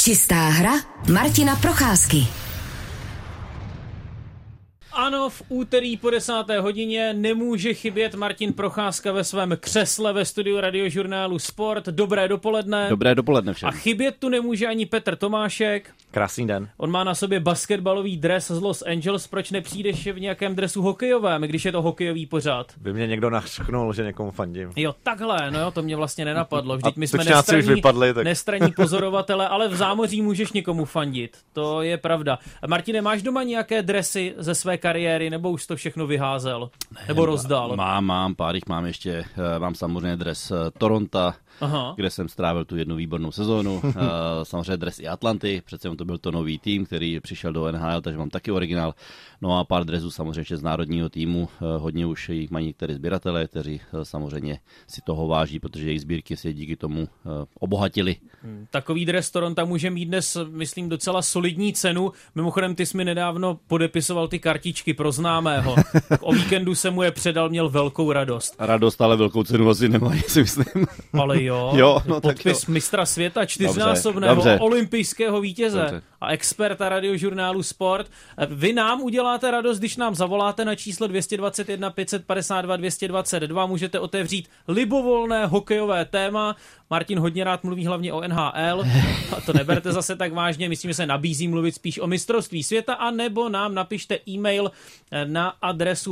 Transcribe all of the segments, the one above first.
Čistá hra Martina Procházky. Ano, v úterý po 10. hodině nemůže chybět Martin Procházka ve svém křesle ve studiu Radiožurnálu Sport. Dobré dopoledne. Dobré dopoledne všem. A chybět tu nemůže ani Petr Tomášek. Krásný den. On má na sobě basketbalový dres z Los Angeles. Proč nepřijdeš v nějakém dresu hokejovém, když je to hokejový pořád? By mě někdo nařknul, že někomu fandím. Jo, takhle, no jo, to mě vlastně nenapadlo. Vždyť my jsme nestranní pozorovatele, ale v zámoří můžeš někomu fandit. To je pravda. Martine, máš doma nějaké dresy ze své kariéry, nebo už to všechno vyházel? Nebo rozdal? Mám, pár jich mám ještě. Mám samozřejmě dres Toronto, kde jsem strávil tu jednu výbornou sezónu. Samozřejmě dres i Atlanty, přece to byl to nový tým, který přišel do NHL, takže mám taky originál. No a pár dresů samozřejmě ještě z národního týmu. Hodně už jich mají některé sběratelé, kteří samozřejmě si toho váží, protože jejich sbírky se díky tomu obohatily. Takový dres Toronto může mít dnes, myslím, docela solidní cenu. Mimochodem, ty jsi mi nedávno podepisoval ty kartičky pro známého. O víkendu se mu je předal, měl velkou radost. Radost, ale velkou cenu asi nemají, si myslím. Ale jo, no, podpis mistra světa, čtyřnásobného olympijského vítěze. Dobře. A experta Radiožurnálu Sport. Vy nám uděláte radost, když nám zavoláte na číslo 221 552 222. Můžete otevřít libovolné hokejové téma. Martin hodně rád mluví hlavně o NHL. A to neberte zase tak vážně. Myslím, že se nabízí mluvit spíš o mistrovství světa, a nebo nám napište e-mail na adresu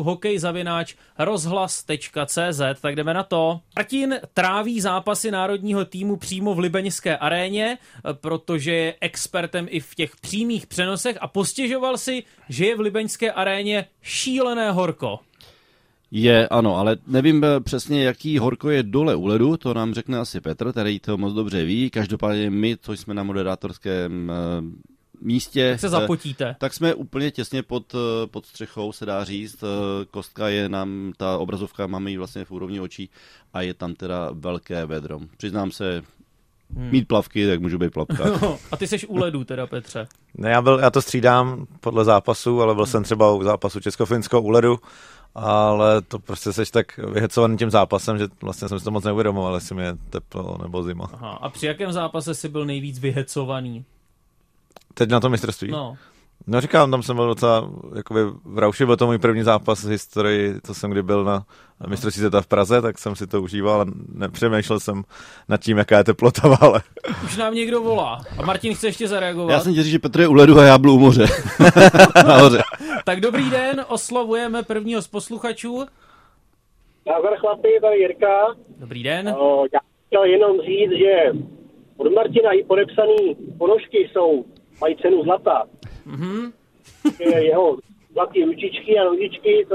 hokej@rozhlas.cz. Tak jdeme na to. Martin tráví zápasy národního týmu přímo v libeňské aréně, protože je expertem i v těch přímých přenosech, a postěžoval si, že je v libeňské aréně šílené horko. Je, ano, ale nevím přesně, jaký horko je dole u ledu, to nám řekne asi Petr, který to moc dobře ví. Každopádně my, co jsme na moderátorském místě, tak se zapotíte. Tak jsme úplně těsně pod střechou, se dá říct. Kostka je nám, ta obrazovka máme ji vlastně v úrovni očí a je tam teda velké vedro. Přiznám se, mít plavky, tak můžu být plavka. A ty seš u ledu teda, Petře. Ne, já to střídám podle zápasu, ale byl jsem třeba u zápasu Česko-Finsko u ledu, ale to prostě seš tak vyhecovaný tím zápasem, že vlastně jsem si to moc neuvědomoval, jestli mi je teplo nebo zima. Aha. A při jakém zápase jsi byl nejvíc vyhecovaný? Teď na to mistrovství? No říkám, tam jsem byl docela jakoby v rauši, byl to můj první zápas v historii, co jsem kdy byl na mistrovství světa v Praze, tak jsem si to užíval a nepřemýšlel jsem nad tím, jaká je teplota v hale. Už nám někdo volá. A Martin chce ještě zareagovat. Já jsem ti říct, že Petr je u ledu a já byl u moře. Nahoře. Tak dobrý den, oslovujeme prvního z posluchačů. Nazdar chlapi, tady Jirka. Dobrý den. Já chtěl jenom říct, že od Martina i podepsaný ponožky mají cenu zlata. Mhm. Jeho zlatý ručičky a nožičky,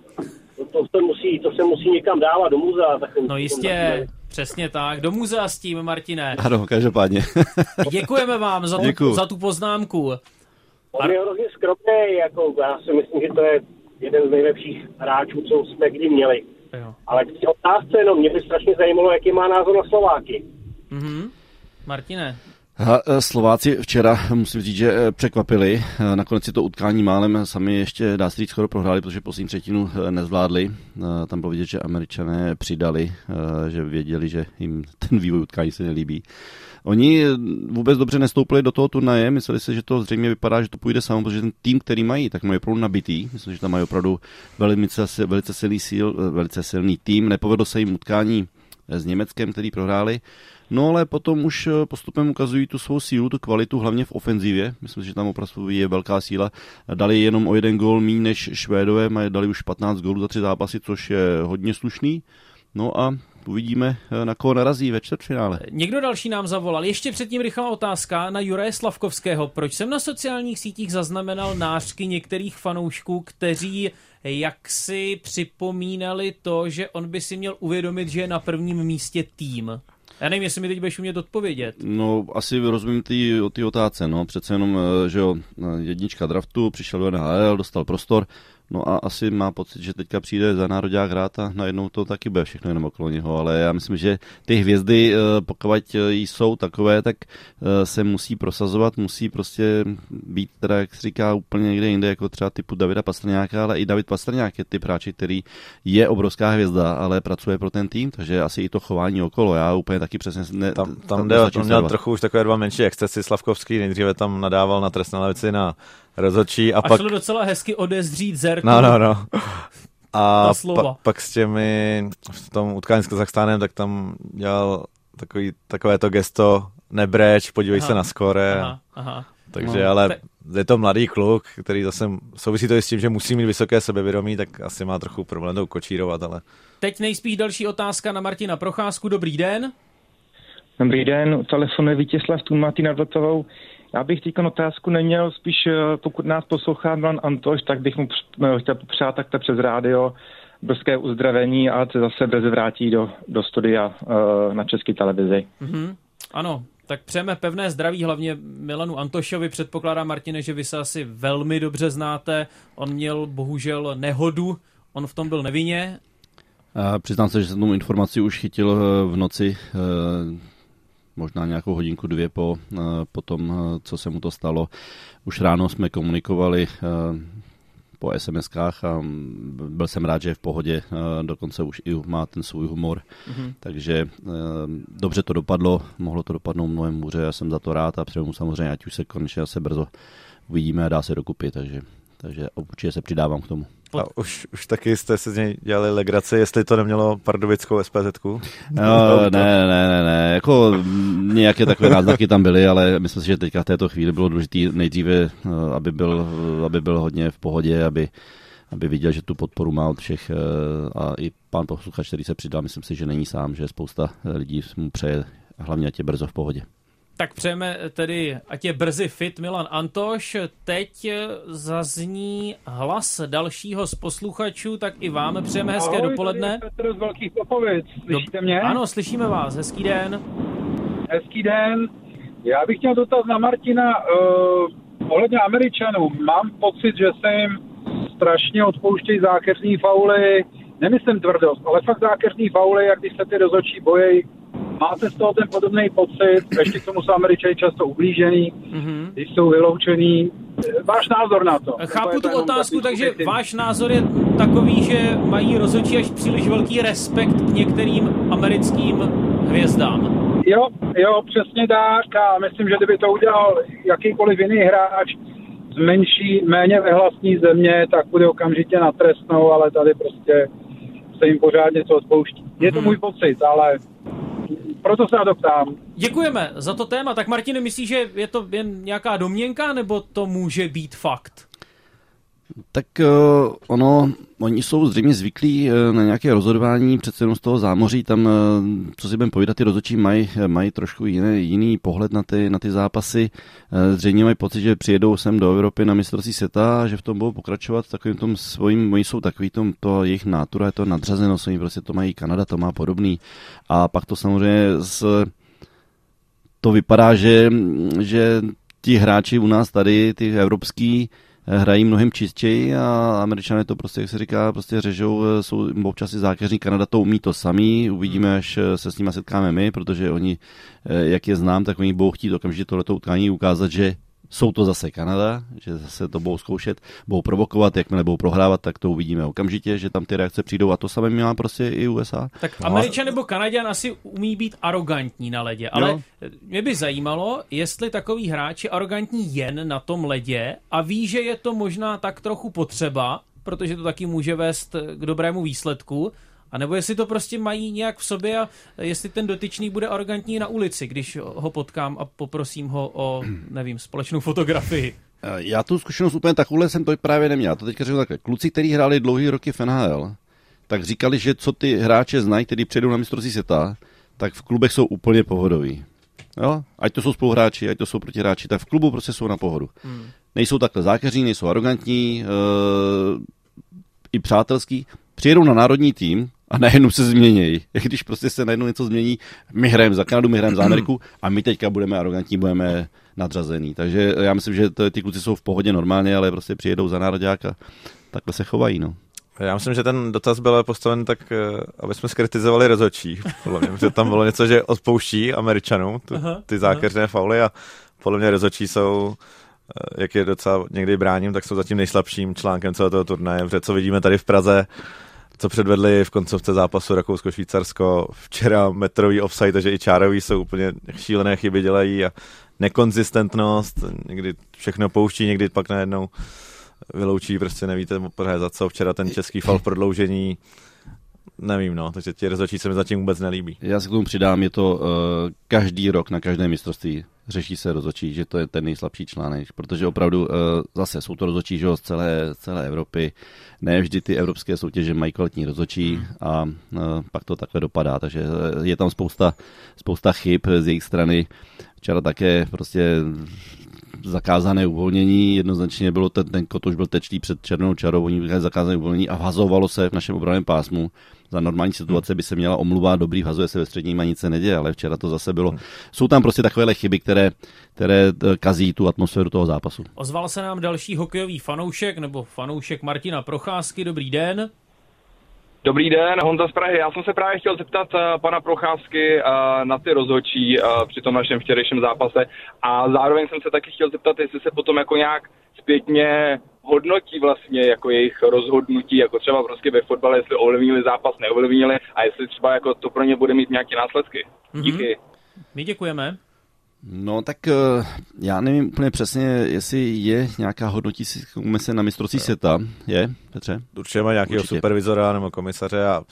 to se musí někam dávat do muzea. No jistě, přesně tak. Do muzea s tím, Martine. Ano, každopádně. Děkujeme vám za tu poznámku. On je hrozně skromný, jako já si myslím, že to je jeden z nejlepších hráčů, co jsme kdy měli. Jo. Ale k té otázce, mě by strašně zajímalo, jaký má názor na Slováky. Martine. Slováci včera, musím říct, že překvapili. Nakonec si to utkání málem sami ještě, dá se říct, skoro prohráli, protože poslední třetinu nezvládli. Tam bylo vidět, že Američané přidali, že věděli, že jim ten vývoj utkání se nelíbí. Oni vůbec dobře nestoupili do toho turnaje, mysleli si, že to zřejmě vypadá, že to půjde samo, protože ten tým, který mají, tak mají opravdu nabitý. Myslím, že tam mají opravdu velice silný tým. Nepovedlo se jim utkání s Německem, který prohráli. No ale potom už postupem ukazují tu svou sílu, tu kvalitu, hlavně v ofenzivě. Myslím, že tam opravdu je velká síla. Dali jenom o 1 gól míň než Švédové, dali už 15 gólů za 3 zápasy, což je hodně slušný. No a uvidíme, na koho narazí ve čtvrtfinále. Někdo další nám zavolal. Ještě předtím rychlá otázka na Juraje Slavkovského. Proč jsem na sociálních sítích zaznamenal nářky některých fanoušků, kteří jaksi připomínali to, že on by si měl uvědomit, že je na prvním místě tým? Já nevím, jestli mi teď budeš umět odpovědět. No, asi rozumím ty otázce, no. Přece jenom, že jo, jednička draftu, přišel do NHL, dostal prostor. No a asi má pocit, že teďka přijde za nároďák hrát a najednou to taky bude všechno jenom okolo něho, ale já myslím, že ty hvězdy, pokud jsou takové, tak se musí prosazovat, musí prostě být, teda, jak se říká, úplně někde jinde, jako třeba typu Davida Pastrňáka, ale i David Pastrňák je typ hráči, který je obrovská hvězda, ale pracuje pro ten tým, takže asi i to chování okolo, já úplně taky přesně tam měl trochu už takové dva menší excesy. Slavkovský nejdříve tam nadával na trestné lavici na rozhodčí a pak šlo docela hezky odezřít Zertu. No. A pak s těmi v tom utkání s Kazachstánem, tak tam dělal takové to gesto nebreč, podívej se na skóre. Takže ale je to mladý kluk, který zase souvisí to i s tím, že musí mít vysoké sebevědomí, tak asi má trochu problém to kočírovat, ale... Teď nejspíš další otázka na Martina Procházku. Dobrý den. Dobrý den, telefonuje Vítězslav Tůmatý nad Vltavou. Já bych teďka otázku neměl, spíš pokud nás poslouchá Milan Antoš, tak bych mu chtěl popřát takhle přes rádio brzké uzdravení a se zase brzy vrátí do studia na České televizi. Ano, tak přejeme pevné zdraví, hlavně Milanu Antošovi. Předpokládám, Martine, že vy se asi velmi dobře znáte. On měl bohužel nehodu, on v tom byl nevinně. Přiznám se, že jsem tomu informaci už chytil v noci, možná nějakou hodinku, dvě po tom, co se mu to stalo. Už ráno jsme komunikovali po SMS-kách a byl jsem rád, že je v pohodě, dokonce už i má ten svůj humor. Takže dobře to dopadlo, mohlo to dopadnout mnohem hůře, já jsem za to rád a přeju mu samozřejmě, ať už se konečně zase brzo uvidíme a dá se dokupit, takže určitě se přidávám k tomu. A už taky jste se z něj dělali legraci, jestli to nemělo pardubickou SPZ-ku? Ne, jako nějaké takové náznaky tam byly, ale myslím si, že teďka v této chvíli bylo důležité nejdříve, aby byl hodně v pohodě, aby viděl, že tu podporu má od všech a i pán posluchač, který se přidal, myslím si, že není sám, že spousta lidí mu přeje, hlavně ať je brzo v pohodě. Tak přejeme tedy, ať je brzy fit Milan Antoš. Teď zazní hlas dalšího z posluchačů, tak i vám přejeme hezké dopoledne. Ahoj, Petr z Velkých Popovic. Slyšíte mě? Ano, slyšíme vás. Hezký den. Hezký den. Já bych chtěl dotaz na Martina ohledně Američanů. Mám pocit, že se jim strašně odpouštějí zákeřní fauly. Nemyslím tvrdost, ale fakt zákeřní fauly, jak když se ty rozhodčí bojejí. Máte z toho ten podobný pocit, ještě k tomu jsou Američani často ublížený, když jsou vyloučený. Váš názor na to? Chápu tu otázku, takže váš názor je takový, že mají rozhodčí až příliš velký respekt k některým americkým hvězdám. Jo, přesně tak a myslím, že kdyby to udělal jakýkoliv jiný hráč z méně vehlasní země, tak bude okamžitě na trestnou, ale tady prostě se jim pořád něco odpouští. Je to můj pocit, ale proto se na to ptám. Děkujeme za to téma. Tak Martine, myslíš, že je to jen nějaká domněnka, nebo to může být fakt? Tak oni jsou zřejmě zvyklí na nějaké rozhodování přece jenom z toho zámoří, tam, co si budeme povídat, ty rozhodčí mají trošku jiný pohled na ty zápasy, zřejmě mají pocit, že přijedou sem do Evropy na mistrovství světa a že v tom budou pokračovat takovým tom svým, oni jsou takový to jejich nátura, je to nadřazenost, oni prostě to mají, Kanada to má podobný a pak to samozřejmě to vypadá, že ti hráči u nás tady, ty evropský, hrají mnohem čistěji a Američané to prostě, jak se říká, prostě řežou, jsou občas i zákeřní. Kanada to umí to samý, uvidíme, až se s nimi setkáme my, protože oni, jak je znám, tak oni budou chtít okamžitě tohleto utkání ukázat, že jsou to zase Kanada, že zase to budou zkoušet, budou provokovat, jakmile budou prohrávat, tak to uvidíme okamžitě, že tam ty reakce přijdou a to samé má prostě i USA. Tak Američan nebo Kanaďan asi umí být arrogantní na ledě, ale mě by zajímalo, jestli takový hráč je arrogantní jen na tom ledě a ví, že je to možná tak trochu potřeba, protože to taky může vést k dobrému výsledku, a nebo jestli to prostě mají nějak v sobě a jestli ten dotyčný bude arrogantní na ulici, když ho potkám a poprosím ho o, nevím, společnou fotografii. Já tu zkušenost úplně takovouhle jsem to právě neměl. To teďka řeknu takhle. Kluci, kteří hráli dlouhý roky v NHL, tak říkali, že co ty hráče znají, kteří přijedou na mistrovství světa, tak v klubech jsou úplně pohodoví. Jo? Ať to jsou spoluhráči, ať to jsou protihráči, tak v klubu prostě jsou na pohodu. Nejsou takhle zákeřní, nejsou arrogantní, i přátelský. Přijedou na národní tým a najednou se změnějí. Když prostě se najednou něco změní, my hrajeme za Kanadu, my hrajeme za Ameriku a my teďka budeme arrogantní, budeme nadřazený. Takže já myslím, že ty kluci jsou v pohodě normálně, ale prostě přijedou za nároďák a takhle se chovají. No. Já myslím, že ten dotaz byl postaven tak, aby jsme skritizovali rozhodčí. Protože tam bylo něco, že odpouští Američanům ty zákeřné fauly a podle mě rozhodčí jsou, jak je docela někdy bráním, tak jsou zatím nejslabším článkem celého toho turnaje. Protože co vidíme tady v Praze, co předvedli v koncovce zápasu Rakousko-Švýcarsko, včera metrový offside, takže i čárový jsou úplně šílené chyby dělají a nekonzistentnost, někdy všechno pouští, někdy pak najednou vyloučí, prostě nevíte pořád za co. Včera ten český faul v prodloužení, nevím, no, takže ti rozhodčí se mi zatím vůbec nelíbí. Já se k tomu přidám, je to každý rok na každé mistrovství řeší se rozhodčí, že to je ten nejslabší článek, protože opravdu zase jsou to rozhodčí, že z celé Evropy, ne vždy ty evropské soutěže mají kvalitní rozhodčí a pak to takhle dopadá, takže je tam spousta chyb z jejich strany. Včera také prostě zakázané uvolnění, jednoznačně bylo ten kotoč byl tečný před černou čarou, oni byli zakázané uvolnění a vhazovalo se v našem obranném pásmu. Za normální situace by se měla omluvat, dobrý, vhazuje se ve středním a nic se neděje, ale včera to zase bylo. Jsou tam prostě takovéhle chyby, které kazí tu atmosféru toho zápasu. Ozval se nám další hokejový fanoušek, nebo fanoušek Martina Procházky, dobrý den. Dobrý den, Honza z Prahy. Já jsem se právě chtěl zeptat pana Procházky na ty rozhodčí při tom našem včerejším zápase a zároveň jsem se taky chtěl zeptat, jestli se potom jako nějak zpětně hodnotí vlastně jako jejich rozhodnutí, jako třeba prostě ve fotbale, jestli ovlivnili zápas, neovlivnili a jestli třeba jako to pro ně bude mít nějaké následky. Díky. My děkujeme. No tak já nevím úplně přesně, jestli je nějaká hodnotící komise na mistrovství světa. Je, Petře? Určitě má nějakého supervizora nebo komisaře a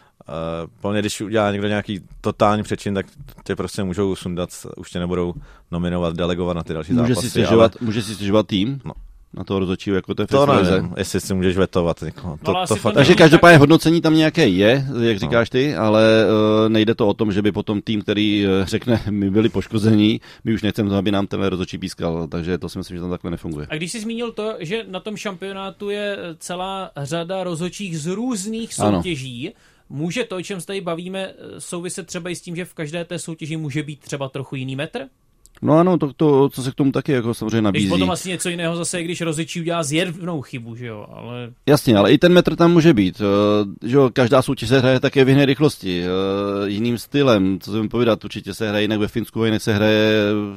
plně, když udělá někdo nějaký totální přečin, tak tě prostě můžou sundat, už tě nebudou nominovat, delegovat na ty další zápasy. Může si stěžovat tým? No. Na toho rozhodčího, jako to je to nevím, jestli si můžeš vetovat. Takže každopádně hodnocení tam nějaké je, jak říkáš ty, ale nejde to o tom, že by potom tým, který řekne, my byli poškození, my už nechceme, aby nám ten rozhodčí pískal, takže to si myslím, že tam takhle nefunguje. A když jsi zmínil to, že na tom šampionátu je celá řada rozhodčích z různých soutěží, ano. Může to, o čem se tady bavíme, souviset třeba i s tím, že v každé té soutěži může být třeba trochu jiný metr? No ano, to co se k tomu taky jako samozřejmě nabízí. Když potom asi něco jiného zase, když rozhodčí udělá zjevnou chybu, že jo, ale... Jasně, ale i ten metr tam může být, že jo, každá soutěž se hraje také v jiné rychlosti, jiným stylem, co jsem povídat, určitě se hraje jinak ve Finsku, jinak se hraje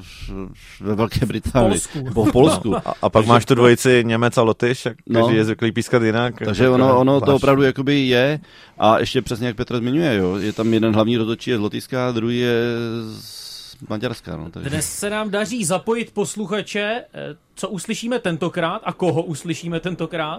ve Velké Británii. V Polsku. A pak máš tu dvojici Němec a Lotyš, každý je zvyklý pískat jinak. Takže ono to opravdu jakoby je a ještě přesně jak Petr zmiňuje, jo, je tam jeden hlavní rozhodčí je z Lotyšska, druhý je Maďarská, no, takže. Dnes se nám daří zapojit posluchače. Co uslyšíme tentokrát a koho uslyšíme tentokrát?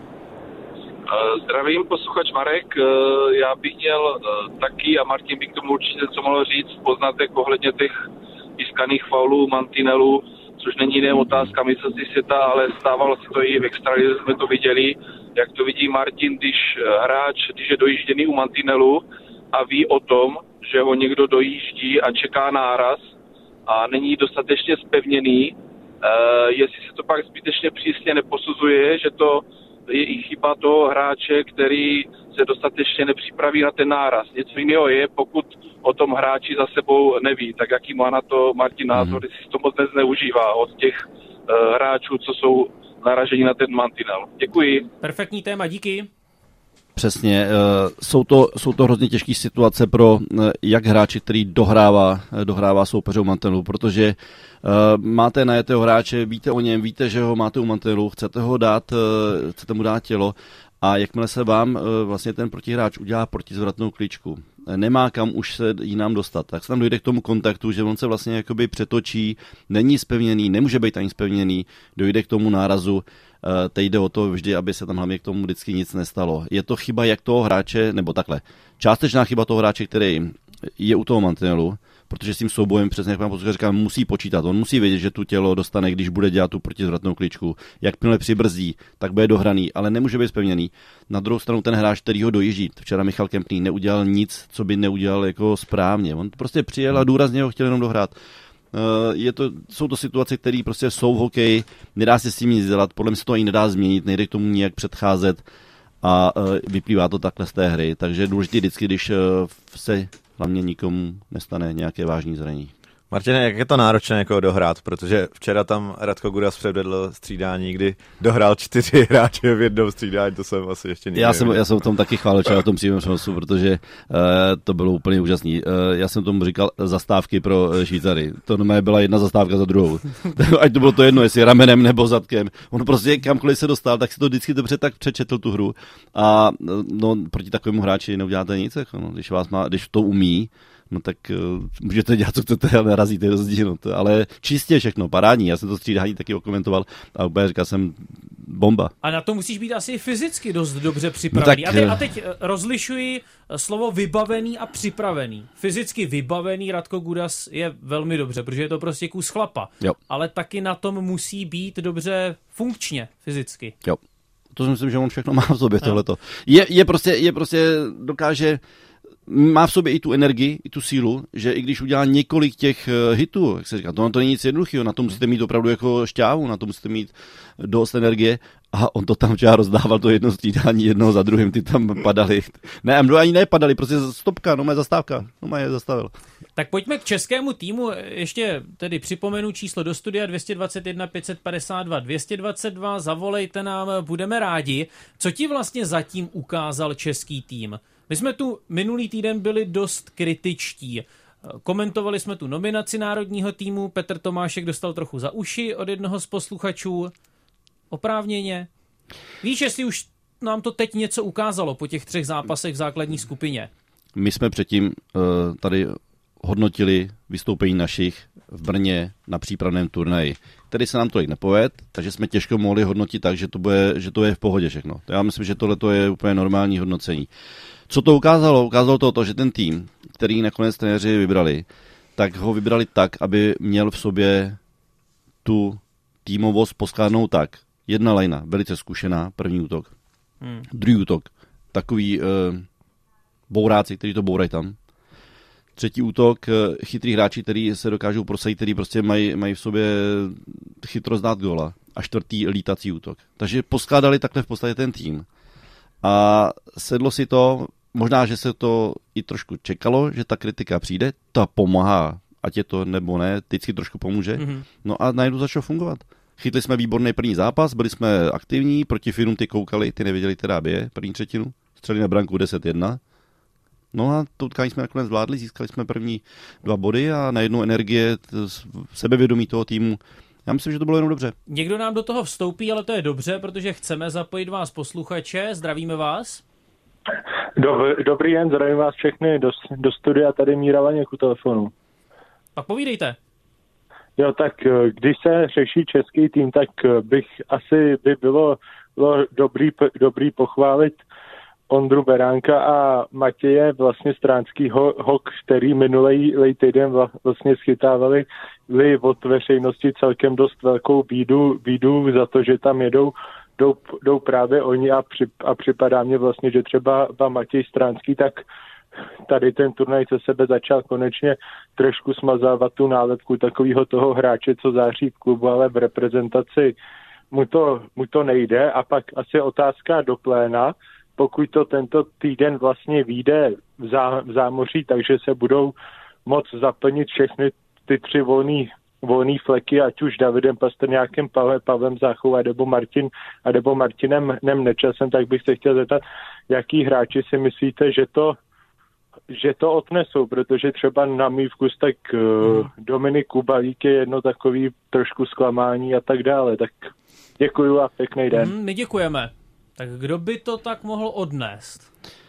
Zdravím, posluchač Marek. Já bych měl taky a Martin by k tomu určitě co mohl říct poznatek ohledně těch pískaných faulů, mantinelů, což není jen otázka mistrovství světa, ale stávalo se to i v extralize, jsme to viděli, jak to vidí Martin, když hráč, když je dojížděný u mantinelu a ví o tom, že ho někdo dojíždí a čeká náraz a není dostatečně zpevněný, jestli se to pak zbytečně přísně neposuzuje, že to je i chyba toho hráče, který se dostatečně nepřipraví na ten náraz. Něco jiného je, pokud o tom hráči za sebou neví, tak jaký má na to Martin názor, jestli to moc nezneužívá od těch hráčů, co jsou naraženi na ten mantinel. Děkuji. Perfektní téma, díky. Přesně, jsou to hrozně těžké situace pro jak hráči, který dohrává soupeřů mantinelu, protože máte najetého hráče, víte o něm, víte, že ho máte u mantinelu, chcete mu dát tělo a jakmile se vám vlastně ten protihráč udělá protizvratnou kličku, nemá kam už se jinam dostat, tak se tam dojde k tomu kontaktu, že on se vlastně jakoby přetočí, není zpevněný, nemůže být ani zpevněný, dojde k tomu nárazu. Teď jde o to vždy, aby se tam hlavně k tomu vždycky nic nestalo. Je to chyba jak toho hráče, nebo takhle, částečná chyba toho hráče, který je u toho mantinelu, protože s tím soubojem, přesně jak pan posluchač říká, musí počítat. On musí vědět, že tu tělo dostane, když bude dělat tu protizvratnou kličku. Jakmile přibrzdí, tak bude dohraný, ale nemůže být zpevněný. Na druhou stranu ten hráč, který ho dojíždí, včera Michal Kempný, neudělal nic, co by neudělal jako správně. On prostě přijel a důrazně ho chtěl jenom dohrát. Jsou to situace, které prostě jsou v hokeji, nedá se s tím nic dělat, podle mě se to ani nedá změnit, nejde k tomu nijak předcházet a vyplývá to takhle z té hry, takže je důležité vždycky, když se hlavně nikomu nestane nějaké vážné zranění. Martine, jak je to náročné jako dohrát, protože včera tam Radko Gudas předvedl střídání, kdy dohrál 4 hráče v jednom střídání, to jsem asi ještě nikdy Já jsem v tom taky chválil v tom přímém přenosu, protože to bylo úplně úžasný. Já jsem tomu říkal zastávky pro Švýcary. To normálně byla jedna zastávka za druhou. Ať to bylo to jedno, jestli ramenem nebo zadkem. On prostě kamkoliv se dostal, tak si to vždycky dobře tak přečetl tu hru a no, proti takovému hráči neuděláte nic, jako, no, když to umí, no tak můžete dělat, co chcete, ale narazíte rozdíl. No, ale čistě všechno, parádní. Já jsem to střídání taky okomentoval a úplně říkal jsem bomba. A na to musíš být asi fyzicky dost dobře připravený. No a teď rozlišuji slovo vybavený a připravený. Fyzicky vybavený Radko Gudas je velmi dobře, protože je to prostě kus chlapa. Jo. Ale taky na tom musí být dobře funkčně, fyzicky. Jo. To si myslím, že on všechno má v sobě, tohleto. Je prostě dokáže, má v sobě i tu energii, i tu sílu, že i když udělá několik těch hitů, jak se říká, to není nic jednoduchého, na to musíte mít opravdu jako šťávu, na to musíte mít dost energie a on to tam včera rozdával, to jedno střídání, jednoho za druhým, ty tam padali. Ne, ani nepadali, prostě stopka, no má zastávka, no má je zastavil. Tak pojďme k českému týmu, ještě tedy připomenu číslo do studia 221 552 222, zavolejte nám, budeme rádi. Co ti vlastně zatím ukázal český tým? My jsme tu minulý týden byli dost kritičtí. Komentovali jsme tu nominaci národního týmu, Petr Tomášek dostal trochu za uši od jednoho z posluchačů. Oprávněně. Víš, jestli už nám to teď něco ukázalo po těch 3 zápasech v základní skupině? My jsme předtím tady hodnotili vystoupení našich v Brně na přípravném turnaji, který se nám tolik nepovedl, takže jsme těžko mohli hodnotit tak, že to je v pohodě všechno. Já myslím, že tohle je úplně normální hodnocení. Co to ukázalo? Ukázalo to, že ten tým, který nakonec trenéři vybrali, tak ho vybrali tak, aby měl v sobě tu týmovost poskládanou tak. Jedna lajna, velice zkušená, první útok. Druhý útok, takový bouráci, kteří to bourají tam. Třetí útok, chytrý hráči, kteří se dokážou prosadit, kteří prostě mají v sobě chytrost dát góla. A čtvrtý lítací útok. Takže poskládali takhle v podstatě ten tým. A sedlo si to, možná, že se to i trošku čekalo, že ta kritika přijde, ta pomáhá, ať je to nebo ne, vždycky trošku pomůže. No a najednou začalo fungovat. Chytli jsme výborný první zápas, byli jsme aktivní, proti Finům ty koukali, ty nevěděli, která bije první třetinu, střelili na branku 10-1. No a to utkání jsme nakonec zvládli, získali jsme první 2 body a najednou energie, sebevědomí toho týmu. Já myslím, že to bylo jenom dobře. Někdo nám do toho vstoupí, ale to je dobře, protože chceme zapojit vás posluchače. Zdravíme vás. Dobrý den, zdravím vás všechny do studia, tady Míra Vaněk u telefonu. Tak povídejte. Jo, tak když se řeší český tým, tak by bylo dobrý pochválit Ondru Beránka a Matěje vlastně Stránskýho, který minulý týden vlastně schytávali od veřejnosti celkem dost velkou bídu za to, že tam jdou právě oni a připadá mně vlastně, že třeba Matěj Stránský, tak tady ten turnaj se sebe začal konečně trošku smazávat tu nálepku takového toho hráče, co září v klubu, ale v reprezentaci mu to nejde. A pak asi otázka do pléna, pokud to tento týden vlastně vyjde v zámoří, takže se budou moc zaplnit všechny ty 3 volný fleky, ať už Davidem Pastrňákem, Pavlem Záchou a Martinem Nečasem, tak bych se chtěl zeptat, jaký hráči si myslíte, že to odnesou, protože třeba na můj vkus tak Dominik Kubalík je jedno takový trošku zklamání a tak dále. Tak děkuju a pěkný den. My děkujeme. Tak kdo by to tak mohl odnést?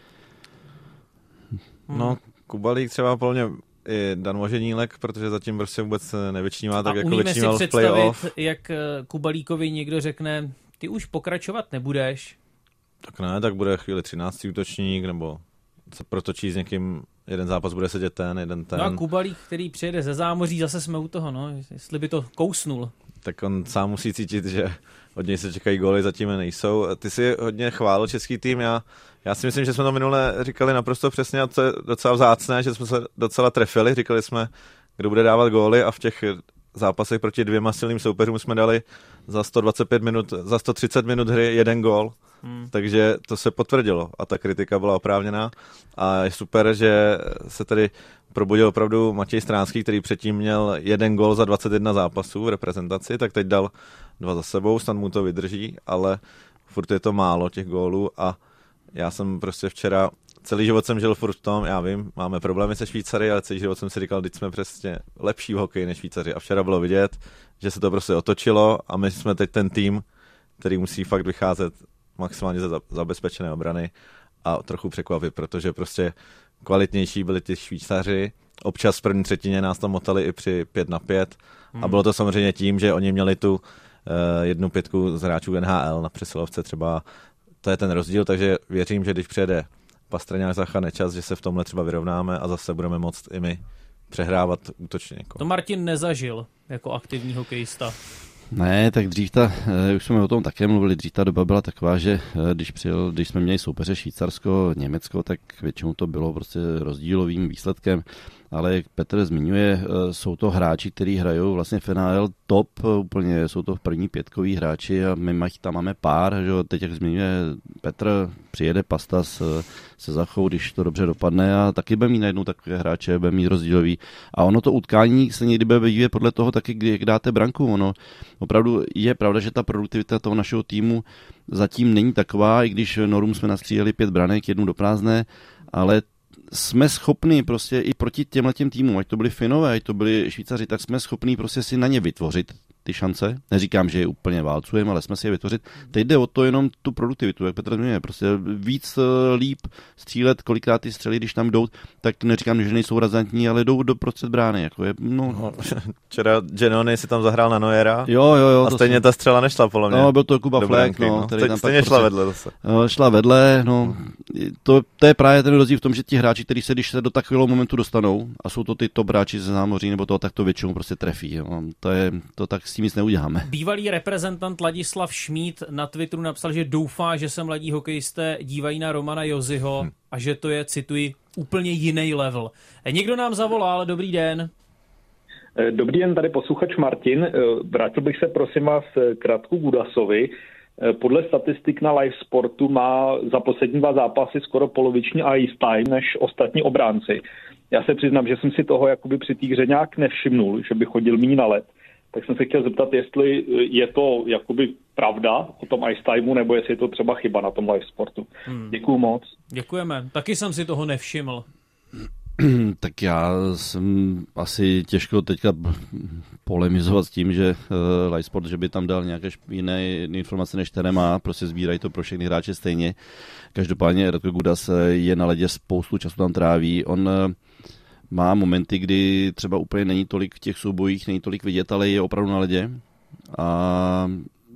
No, Kubalík třeba plně i Dan Moženílek, protože zatím prostě vůbec nevyčnívá tak, jako vyčníval v playoff. Jak Kubalíkovi někdo řekne, ty už pokračovat nebudeš? Tak ne, tak bude chvíli 13. útočník, nebo se protočí s někým, jeden zápas bude sedět jeden. No a Kubalík, který přijede ze zámoří, zase jsme u toho, no, jestli by to kousnul. Tak on sám musí cítit, že od něj se čekají góly, zatím nejsou. Ty si hodně chválil český tým, já si myslím, že jsme to minule říkali naprosto přesně a to je docela vzácné, že jsme se docela trefili, říkali jsme, kdo bude dávat góly a v těch zápasech proti 2 silným soupeřům jsme dali za 125 minut, za 130 minut hry 1 gól. Takže to se potvrdilo a ta kritika byla oprávněná a je super, že se tedy probudil opravdu Matěj Stránský, který předtím měl 1 gól za 21 zápasů v reprezentaci, tak teď dal 2 za sebou, snad mu to vydrží, ale furt je to málo těch gólů a já jsem prostě včera, celý život jsem žil furt v tom, já vím, máme problémy se Švýcary, ale celý život jsem si říkal, teď jsme přesně lepší v hokeji než Švýcaři a včera bylo vidět, že se to prostě otočilo a my jsme teď ten tým, který musí fakt vycházet maximálně za zabezpečené obrany a trochu překvapit, protože prostě kvalitnější byli ty Švýcaři, občas v první třetině nás tam motali i při 5-5 a bylo to samozřejmě tím, že oni měli tu 1/5 z hráčů NHL na přesilovce třeba, to je ten rozdíl, takže věřím, že když přijede Pastrňák, Zacha, Nečas, že se v tomhle třeba vyrovnáme a zase budeme moct i my přehrávat útočně. To Martin nezažil jako aktivní hokejista. Ne, tak dřív už jsme o tom také mluvili, dřív ta doba byla taková, že když jsme měli soupeře Švýcarsko, Německo, tak většinou to bylo prostě rozdílovým výsledkem, ale jak Petr zmiňuje, jsou to hráči, kteří hrajou vlastně v NHL top, úplně jsou to první 5koví hráči a my tam máme pár, že teď jak zmiňuje Petr, přijede Pasta se Zachou, když to dobře dopadne a taky bude mít najednou takové hráče, bude mít rozdílový a ono to utkání se někdy bude vyvíjet podle toho taky, jak dáte branku, ono opravdu je pravda, že ta produktivita toho našeho týmu zatím není taková, i když Norum jsme nastříleli 5 branek, 1 do prázdné, ale jsme schopni prostě i proti těmhletěm týmům, ať to byli Finové, ať to byli Švýcaři, tak jsme schopni prostě si na ně vytvořit ty šance. Neříkám, že je úplně válcujeme, ale jsme si je vytvořit. Teď jde o to jenom tu produktivitu, jak Petr zmiňuje, prostě víc líp střílet, kolikrát ty střely, když tam jdou, tak neříkám, že nejsou razantní, ale jdou do prostřed brány. Jako je, Včera Genoni si tam zahrál na Neuera jo, a stejně ta střela nešla podle mě. No, byl to Kuba Fleck, který tam stejně šla vedle zase. Šla vedle, to je právě ten rozdíl v tom, že ti hráči, kteří když se do takového momentu dostanou a jsou to ty top hráči ze zámoří nebo toho, tak to většinou prostě trefí. Jo. To tak s tím nic neuděláme. Bývalý reprezentant Ladislav Šmíd na Twitteru napsal, že doufá, že se mladí hokejisté dívají na Romana Joziho a že to je, cituji, úplně jiný level. Někdo nám zavolal, dobrý den. Dobrý den, tady posluchač Martin. Vrátil bych se prosím vás k Radku Gudasovi. Podle statistik na Live Sportu má za poslední 2 zápasy skoro poloviční ice time než ostatní obránci. Já se přiznám, že jsem si toho jakoby při té hře nějak nevšimnul, že by chodil míň na led. Tak jsem se chtěl zeptat, jestli je to jakoby pravda o tom ice timeu, nebo jestli je to třeba chyba na tom Live Sportu. Děkuju moc. Děkujeme. Taky jsem si toho nevšiml. Tak já jsem asi těžko teďka polemizovat s tím, že Live Sport, že by tam dal nějaké jiné informace, než které má, prostě sbírají to pro všechny hráče stejně. Každopádně Radko Gudas je na ledě, spoustu času tam tráví, on má momenty, kdy třeba úplně není tolik v těch soubojích, není tolik vidět, ale je opravdu na ledě a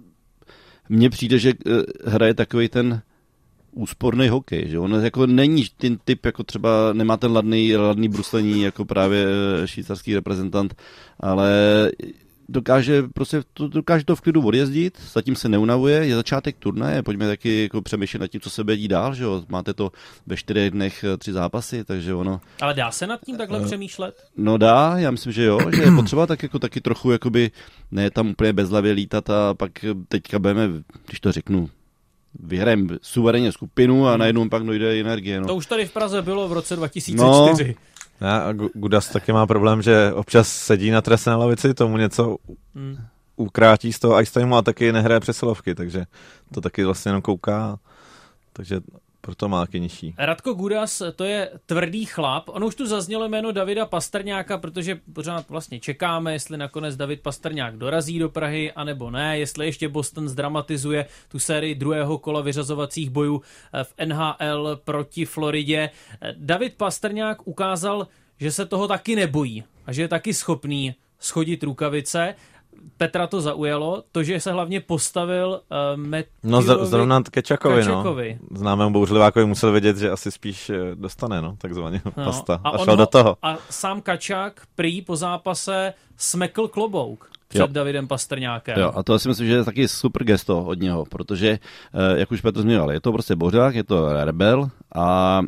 mně přijde, že hraje takový ten úsporný hokej, že on jako není ten typ, jako třeba nemá ten ladný bruslení jako právě švýcarský reprezentant, ale dokáže to v klidu odjezdit, zatím se neunavuje, je začátek turnaje, pojďme taky jako přemýšlet nad tím, co se bude dít dál, že jo, máte to ve 4 dnech 3 zápasy, takže ono... Ale dá se nad tím takhle přemýšlet? No dá, já myslím, že jo, že je potřeba tak jako taky trochu jakoby, ne tam úplně bezhlavě lítat a pak teďka budeme, když to řeknu, vyhrajeme suverénně skupinu a najednou pak dojde energie. No. To už tady v Praze bylo v roce 2004. A Gudas taky má problém, že občas sedí na trestné lavici, tomu něco ukrátí z toho ice timeu a taky nehraje přesilovky, takže to taky vlastně jenom kouká, takže proto má taky nižší. Radko Gudas, to je tvrdý chlap. Ono už tu zaznělo jméno Davida Pastrňáka, protože pořád vlastně čekáme, jestli nakonec David Pastrňák dorazí do Prahy, anebo ne, jestli ještě Boston zdramatizuje tu sérii druhého kola vyřazovacích bojů v NHL proti Floridě. David Pastrňák ukázal, že se toho taky nebojí a že je taky schopný schodit rukavice. Petra to zaujalo, to, že se hlavně postavil zrovna Kečakovi. Známému bouřlivákovi musel vědět, že asi spíš dostane, takzvaně Pasta. A šel do toho. A sám Kačák prý po zápase smekl klobouk před Davidem Pastrňákem. Jo, a to si myslím, že je taky super gesto od něho, protože, jak už Petr zmiňoval, je to prostě bořák, je to rebel a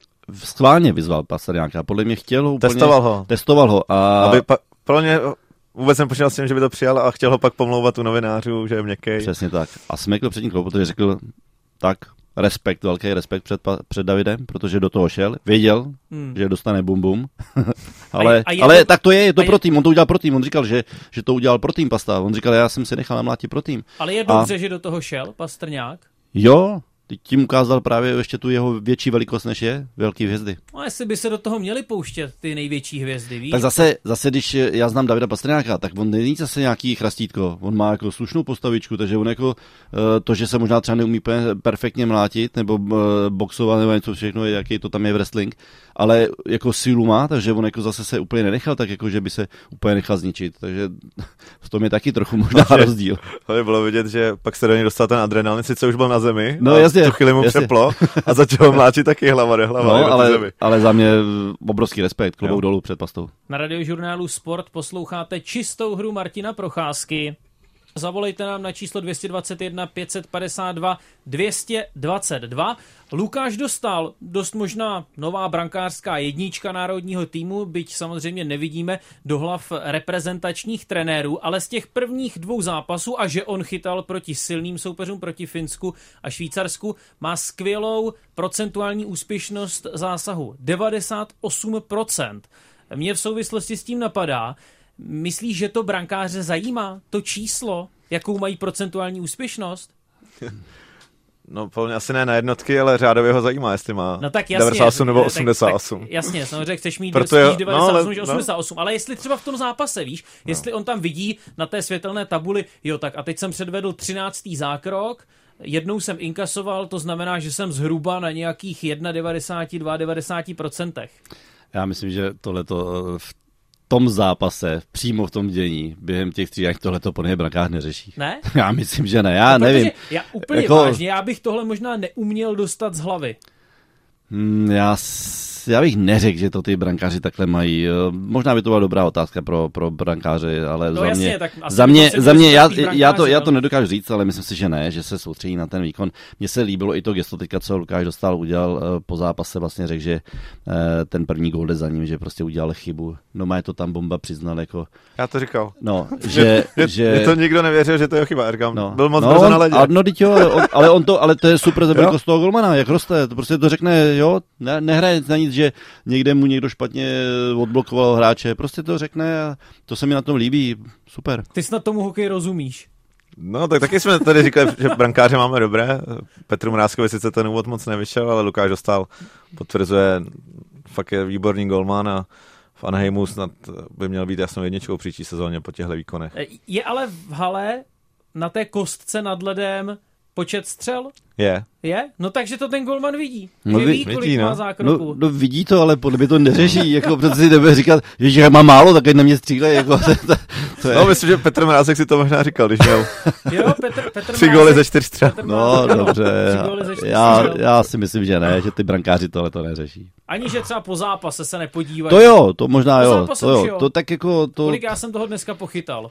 schválně vyzval Pastrňáka. Podle mě chtěl úplně... Testoval ho. A... Aby pro mě vůbec nepočítal s tím, že by to přijal a chtěl ho pak pomlouvat u novinářů, že je měkkej. Přesně tak. A smekl před ním klub, protože řekl tak, respekt, velký respekt před Davidem, protože do toho šel, věděl, že dostane bum. ale tak to je to pro tým, on to udělal pro tým, on říkal, že to udělal pro tým Pasta, on říkal, já jsem si nechal namlátit pro tým. Ale je dobře, že do toho šel Pastrňák? Jo, tím ukázal právě ještě tu jeho větší velikost, než je velký hvězdy. No jestli by se do toho měli pouštět ty největší hvězdy, víš? Tak zase, když já znám Davida Pastrňáka, tak on není zase nějaký chrastítko, on má jako slušnou postavičku, takže on jako to, že se možná třeba neumí perfektně mlátit, nebo boxovat, nebo něco všechno, jaký to tam je v wrestling, ale jako sílu má, takže on jako zase se úplně nenechal, tak jako, že by se úplně nechal zničit, takže v tom je taky trochu možná rozdíl. Ale bylo vidět, že pak se do něj dostal ten adrenalin, sice už byl na zemi, no, jasně, tu chvíli mu přeplo a začal mláčit taky hlava do zemi. Ale za mě obrovský respekt, klobouk dolů před Pastou. Na Radiožurnálu Sport posloucháte čistou hru Martina Procházky. Zavolejte nám na číslo 221 552 222. Lukáš dostal dost možná nová brankářská jednička národního týmu, byť samozřejmě nevidíme do hlav reprezentačních trenérů, ale z těch prvních 2 zápasů, a že on chytal proti silným soupeřům, proti Finsku a Švýcarsku, má skvělou procentuální úspěšnost zásahu. 98%. Mě v souvislosti s tím napadá, myslíš, že to brankáře zajímá, to číslo, jakou mají procentuální úspěšnost? No, plně asi ne na jednotky, ale řádově ho zajímá, jestli má no tak jasně, 98 nebo 88. Tak jasně, samozřejmě chceš mít spíš 98 než 88, ale jestli třeba v tom zápase, víš, jestli on tam vidí na té světelné tabuli, jo tak a teď jsem předvedl 13. zákrok, jednou jsem inkasoval, to znamená, že jsem zhruba na nějakých 91-92%. Já myslím, že tohleto v tom zápase, přímo v tom dění, během těch 3 tohleto po něj brankář neřeší. Ne? Já myslím, že ne, já nevím. Já úplně vážně, já bych tohle možná neuměl dostat z hlavy. Já bych neřekl, že to ty brankáři takhle mají. Možná by to byla dobrá otázka pro brankáře, ale no za jasně, mě, tak za mě já to nedokážu říct, ale myslím si, že ne, že se soustředí na ten výkon. Mně se líbilo i to gesto teďka, co Lukáš udělal po zápase, vlastně řekl, že ten první gól jde za ním, že prostě udělal chybu. No má to tam bomba přiznal jako. Já to říkal. No, že to nikdo nevěřil, že to je chyba. Říkám, byl moc brzo na ledě. Ale to je super velikost toho golmana, jak roste, to prostě to řekne, jo, nehraje na nic, že někde mu někdo špatně odblokoval hráče, prostě to řekne a to se mi na tom líbí, super. Ty snad tomu hokej rozumíš. No, tak taky jsme tady říkali, že brankáře máme dobré. Petru Mrázkovi sice ten úvod moc nevyšel, ale Lukáš Dostál potvrzuje, fakt je výborný golman a v Anaheimu snad by měl být jasnou jedničkou příští sezóně po těchto výkonech. Je ale v hale na té kostce nad ledem počet střel? Je? No takže to ten golman vidí. No, ví, kolik má zákroků. No vidí to, ale podle mě to neřeší. Jako přece si nebude říkat, že já mám málo, tak ať na mě střílej. Jako, to je. No myslím, že Petr Mrázek si to možná říkal, když měl jo, Petr 3 góly ze 4 střel. No dobře, já si myslím, že ne, že ty brankáři tohle to neřeší. Ani že třeba po zápase se nepodívají. To jo, to možná jo. To tak jako to. Kolik já jsem toho dneska pochytal?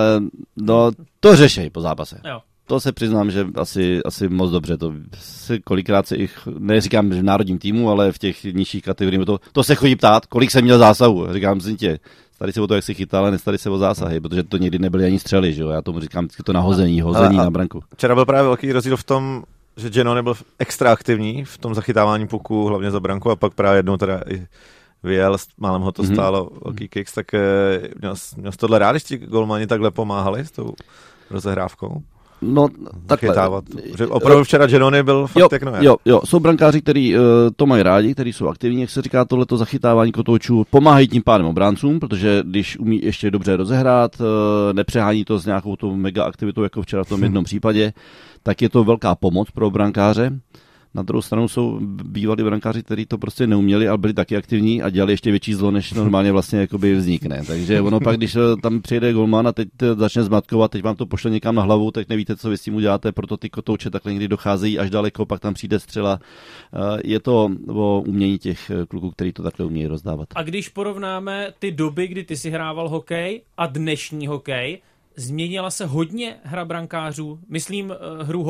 No to řešej po zápase. Jo. To se přiznám, že asi moc dobře. To kolikrát se jich, neříkám, že v národním týmu, ale v těch nižších kategoriích, to se chodí ptát, kolik jsem měl zásahu. Říkám, zintě, starý se o to, jak si chytal, ale nestarý se o zásahy, protože to někdy nebyly ani střely, že jo? Já tomu říkám to nahození, hození na branku. Včera byl právě velký rozdíl v tom, že Geno nebyl extra aktivní v tom zachytávání puku, hlavně za branku, a pak právě jednou teda i vyjel, málem ho to stálo velký kicks, tak měl tohle rád, když ti golmani takhle pomáhali s tou rozehrávkou? No, takhle. Opravdu včera Genoni byl fakt techno. Jo, jsou brankáři, kteří to mají rádi, kteří jsou aktivní, jak se říká, tohleto zachytávání kotoučů, pomáhají tím pádem obráncům, protože když umí ještě dobře rozehrát, nepřehání to s nějakou tou mega aktivitou, jako včera v tom jednom případě, tak je to velká pomoc pro brankáře. Na druhou stranu jsou bývalí brankáři, kteří to prostě neuměli, ale byli taky aktivní a dělali ještě větší zlo, než normálně vlastně jakoby vznikne. Takže ono pak, když tam přijede golman a teď začne zmatkovat, teď vám to pošle někam na hlavu, teď nevíte, co vy s tím uděláte, proto ty kotouče takhle někdy docházejí až daleko, pak tam přijde střela. Je to o umění těch kluků, kteří to takhle umějí rozdávat. A když porovnáme ty doby, kdy ty si hrával hokej a dnešní hokej, změnila se hodně hra brankářů, myslím hru holí.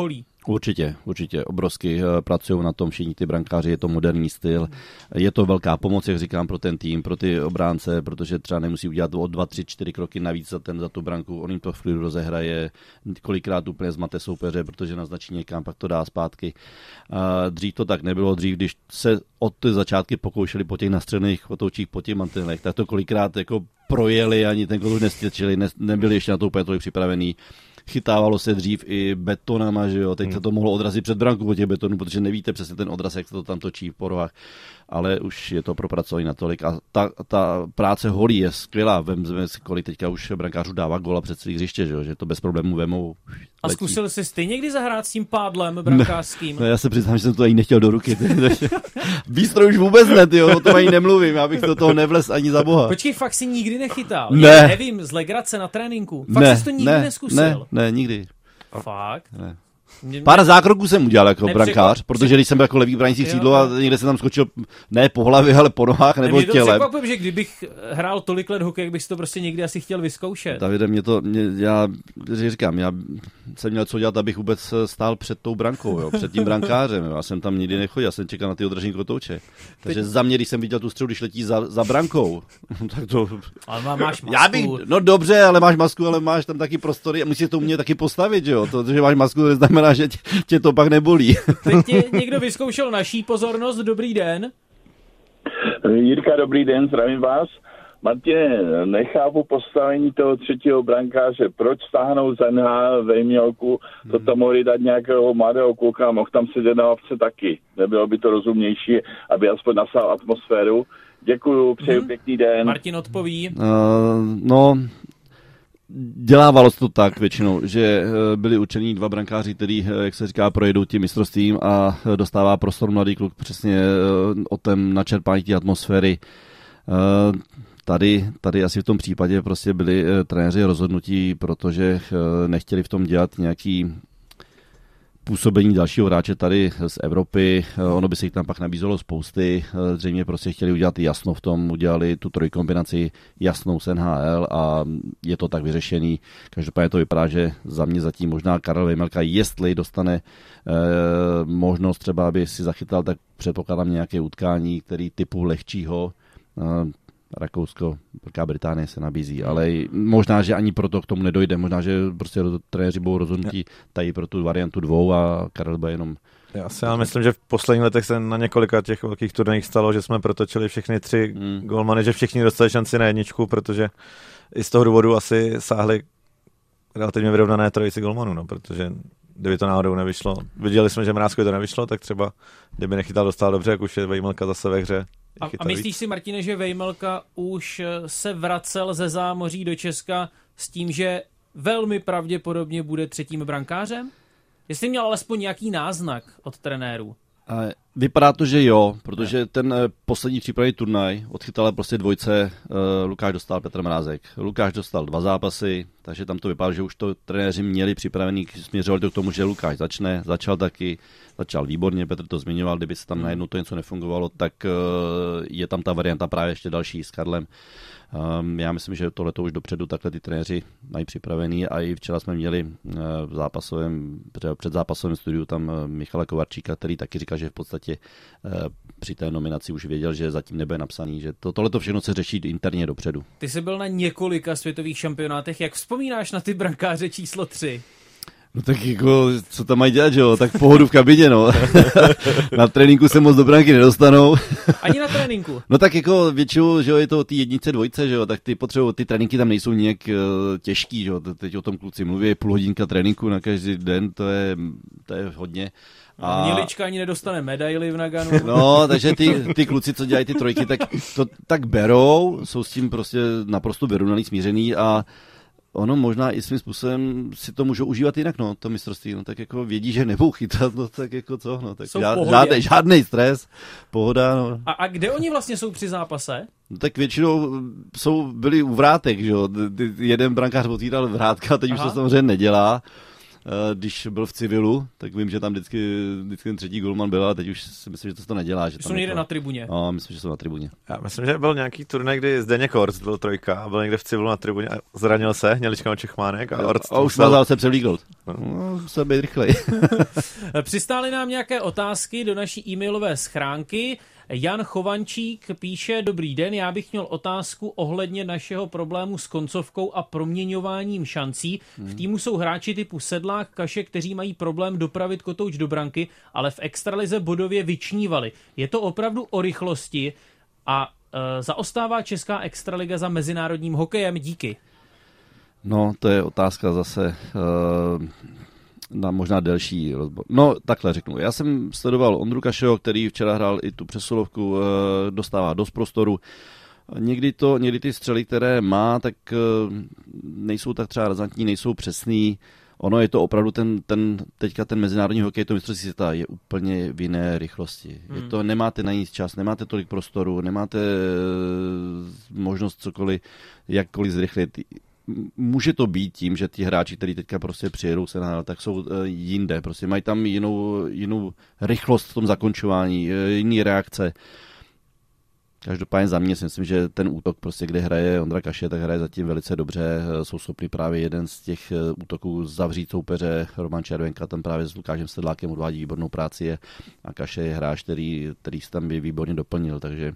Určitě, obrovsky pracují na tom všichni ty brankáři, je to moderní styl, je to velká pomoc, jak říkám, pro ten tým, pro ty obránce, protože třeba nemusí udělat o 2, 3, 4 kroky navíc za tu branku, on jim to v klidu rozehraje, kolikrát úplně zmate soupeře, protože naznačí někam, pak to dá zpátky. Dřív to tak nebylo, když se od ty začátky pokoušeli po těch nastřelených kotoučích, po těch mantinelech, tak to kolikrát jako projeli, ani ten kotoč nestěčili, nebyli ještě na to úplně tolik připravený. Chytávalo se dřív i betonama, že jo, teď se to mohlo odrazit před branku po těch betonů, protože nevíte přesně ten odraz, jak se to tam točí v porovách, ale už je to propracovaný natolik a ta práce holí je skvělá, vememe si, kolik teďka už brankářů dává góla před celý hřiště, že to bez problémů vemou. A zkusil jsi ty někdy zahrát s tím pádlem brankářským? Ne, já se přiznám, že jsem to ani nechtěl do ruky. Bístro už vůbec ne, tyjo, o tom ani nemluvím, já bych do toho nevlez ani za boha. Počkej, fakt si nikdy nechytal? Ne. Já nevím, z legrace na tréninku. Fakt jsi to nikdy neskusil? Ne, nikdy. Fakt? Ne. Pár zákroků jsem udělal jako brankář, protože když jsem byl jako levý bránící křídlo a někde jsem tam skočil ne po hlavě, ale po nohách nebo tělem. Mě to překvapuje, že kdybych hrál tolik let hokej, bych si to prostě někdy asi chtěl vyzkoušet. Davide, já jsem měl co dělat, abych vůbec stál před tou brankou, jo, před tím brankářem. Já jsem tam nikdy nechodil, já jsem čekal na ty odražení kotouče. Takže za mě, když jsem viděl tu střelu, když letí za brankou, tak to... Ale máš masku. No dobře, ale máš masku, ale máš tam taky prostory a musíš to umět taky postavit, jo. To, že máš masku, to znamená, že tě to pak nebolí. Teď tě někdo vyzkoušel naší pozornost. Dobrý den. Jirka, dobrý den, zdravím vás. Martine, nechápu postavení toho třetího brankáře. Proč stáhnout za NHL Vejmělku? To tam mohli dát nějakého mladého kluka, mohl tam sedět na lavce taky. Nebylo by to rozumnější, aby aspoň nasál atmosféru. Děkuju, přeju pěkný den. Martin odpoví. Dělávalo se to tak většinou, že byli určení 2 brankáři, který, jak se říká, projedou tím mistrovstvím a dostává prostor mladý kluk přesně o tom načerpání té atmosféry. Tady asi v tom případě prostě byli trenéři rozhodnutí, protože nechtěli v tom dělat nějaký působení dalšího hráče tady z Evropy, ono by se jich tam pak nabízelo spousty, zřejmě prostě chtěli udělat jasno v tom, udělali tu trojkombinaci jasnou s NHL a je to tak vyřešený. Každopádně to vypadá, že za mě zatím možná Karel Vejmelka, jestli dostane možnost třeba, aby si zachytal, tak předpokládám nějaké utkání, který typu lehčího, Rakousko, Velká Británie se nabízí, ale možná, že ani proto k tomu nedojde, možná, že prostě trenéři budou rozhodnutí tady pro tu variantu 2 a Karel bude jenom... Já myslím, že v posledních letech se na několika těch velkých turnajích stalo, že jsme protočili všechny 3 golmany, že všichni dostali šanci na jedničku, protože i z toho důvodu asi sáhli relativně vyrovnané trojici golmanů, no, protože kdyby to náhodou nevyšlo. Viděli jsme, že Mrázkovi to nevyšlo, tak třeba kdyby nechytal, dostal dobře, jak už je Vejmelka zase ve hře. A myslíš si, Martine, že Vejmelka už se vracel ze zámoří do Česka s tím, že velmi pravděpodobně bude třetím brankářem? Jestli měl alespoň nějaký náznak od trenérů? Vypadá to, že jo, protože ten poslední přípravný turnaj odchytal prostě dvojce, Lukáš dostal, Petr Mrázek. Lukáš dostal 2 zápasy, takže tam to vypadá, že už to trenéři měli připravený, směřovali to k tomu, že Lukáš začal výborně, Petr to zmiňoval, kdyby se tam najednou to něco nefungovalo, tak je tam ta varianta právě ještě další s Karlem. Já myslím, že tohleto už dopředu takhle ty trenéři mají připravený a i včera jsme měli v předzápasovém studiu tam Michala Kovarčíka, který taky říkal, že v podstatě při té nominaci už věděl, že zatím nebude napsaný, že tohleto všechno se řeší interně dopředu. Ty jsi byl na několika světových šampionátech, jak vzpomínáš na ty brankáře číslo 3? No tak jako, co tam mají dělat, že jo? Tak pohodu v kabině, no. Na tréninku se moc do branky nedostanou. Ani na tréninku? No tak jako většinou, že jo, je to ty jednice, dvojce, že jo, tak ty tréninky tam nejsou nějak těžký, že jo. Teď o tom kluci mluví, půl hodinka tréninku na každý den, to je hodně. A Mělička ani nedostane medaily v Naganu. No, takže ty kluci, co dělají ty trojky, tak to tak berou, jsou s tím prostě naprosto vyrovnaný, smířený a ono možná i svým způsobem si to můžou užívat jinak, no, to mistrovství, no, tak jako vědí, že nebudou chytat, no, tak jako co, no, tak žádný stres, pohoda, no. A kde oni vlastně jsou při zápase? No, tak většinou byli u vrátek, že jo, jeden brankář otvíral vrátka, teď už to samozřejmě nedělá. Když byl v civilu, tak vím, že tam vždycky ten třetí golman byl, a teď už si myslím, že to nedělá. Že jsou někde na tribuně. No, myslím, že jsou na tribuně. Já myslím, že byl nějaký turnaj, kdy Zdeněk Horst byl trojka a byl někde v civilu na tribuně a zranil se, Mělička Čechmánek a Horst už musel se převlíknout. No, musel být rychlej. Přistály nám nějaké otázky do naší e-mailové schránky. Jan Chovančík píše: Dobrý den, já bych měl otázku ohledně našeho problému s koncovkou a proměňováním šancí. V týmu jsou hráči typu Sedlák, Kaše, kteří mají problém dopravit kotouč do branky, ale v extralize bodově vyčnívali. Je to opravdu o rychlosti a zaostává česká extraliga za mezinárodním hokejem? Díky. No, to je otázka zase na možná delší rozbor. No, takhle řeknu. Já jsem sledoval Ondru Kašeho, který včera hrál i tu přesilovku, dostává dost prostoru. Někdy ty střely, které má, tak nejsou tak třeba razantní, nejsou přesný. Ono je to opravdu teďka ten mezinárodní hokej, to mistrovství světa je úplně v jiné rychlosti. Nemáte na nic čas, nemáte tolik prostoru, nemáte možnost jakkoliv zrychlit. Může to být tím, že ti hráči, kteří teďka prostě přijedou se nahrát, tak jsou jinde. Prostě mají tam jinou rychlost v tom zakončování, jiný reakce. Každopádně za mě si myslím, že ten útok, prostě, kde hraje Ondra Kaše, tak hraje zatím velice dobře. Jsou schopni právě jeden z těch útoků zavřít soupeře. Roman Červenka tam právě s Lukášem Sedlákem odvádí výbornou práci a Kaše je hráč, který se tam výborně doplnil. Takže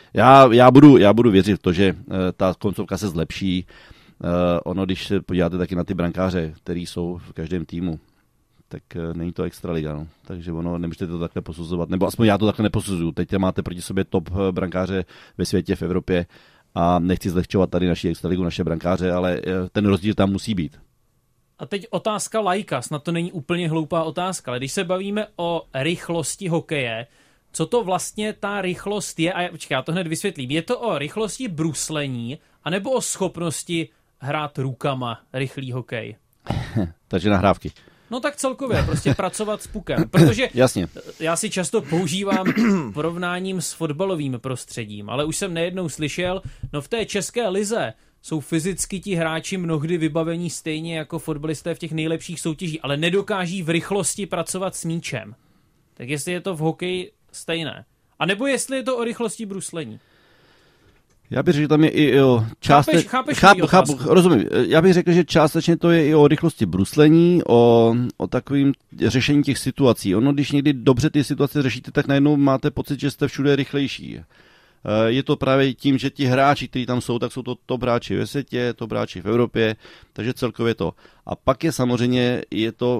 já budu věřit v to, že ta koncovka se zlepší. Ono, když se podíváte taky na ty brankáře, který jsou v každém týmu, tak není to extraliga, no. Takže ono, nemůžete to takhle posuzovat, nebo aspoň já to takhle neposuzuju. Teď máte proti sobě top brankáře ve světě, v Evropě a nechci zlehčovat tady naši extraligu, naše brankáře, ale ten rozdíl tam musí být. A teď otázka laika, snad to není úplně hloupá otázka, ale když se bavíme o rychlosti hokeje, co to vlastně ta rychlost je? A počkej, já to hned vysvětlím. Je to o rychlosti bruslení, anebo o schopnosti hrát rukama rychlý hokej? Takže nahrávky. No tak celkově, prostě pracovat s pukem. Protože jasně. Já si často používám porovnáním s fotbalovým prostředím, ale už jsem nejednou slyšel, no v té české lize jsou fyzicky ti hráči mnohdy vybavení stejně jako fotbalisté v těch nejlepších soutěžích, ale nedokáží v rychlosti pracovat s míčem. Tak jestli je to v hokeji stejné. A nebo jestli je to o rychlosti bruslení. Já bych řekl, že tam je i o chápu, rozumím. Já bych řekl, že částečně to je i o rychlosti bruslení, o takovým řešení těch situací. Ono, když někdy dobře ty situace řešíte, tak najednou máte pocit, že jste všude rychlejší. Je to právě tím, že ti hráči, kteří tam jsou, tak jsou to top hráči ve světě, top hráči v Evropě, takže celkově to. A pak je to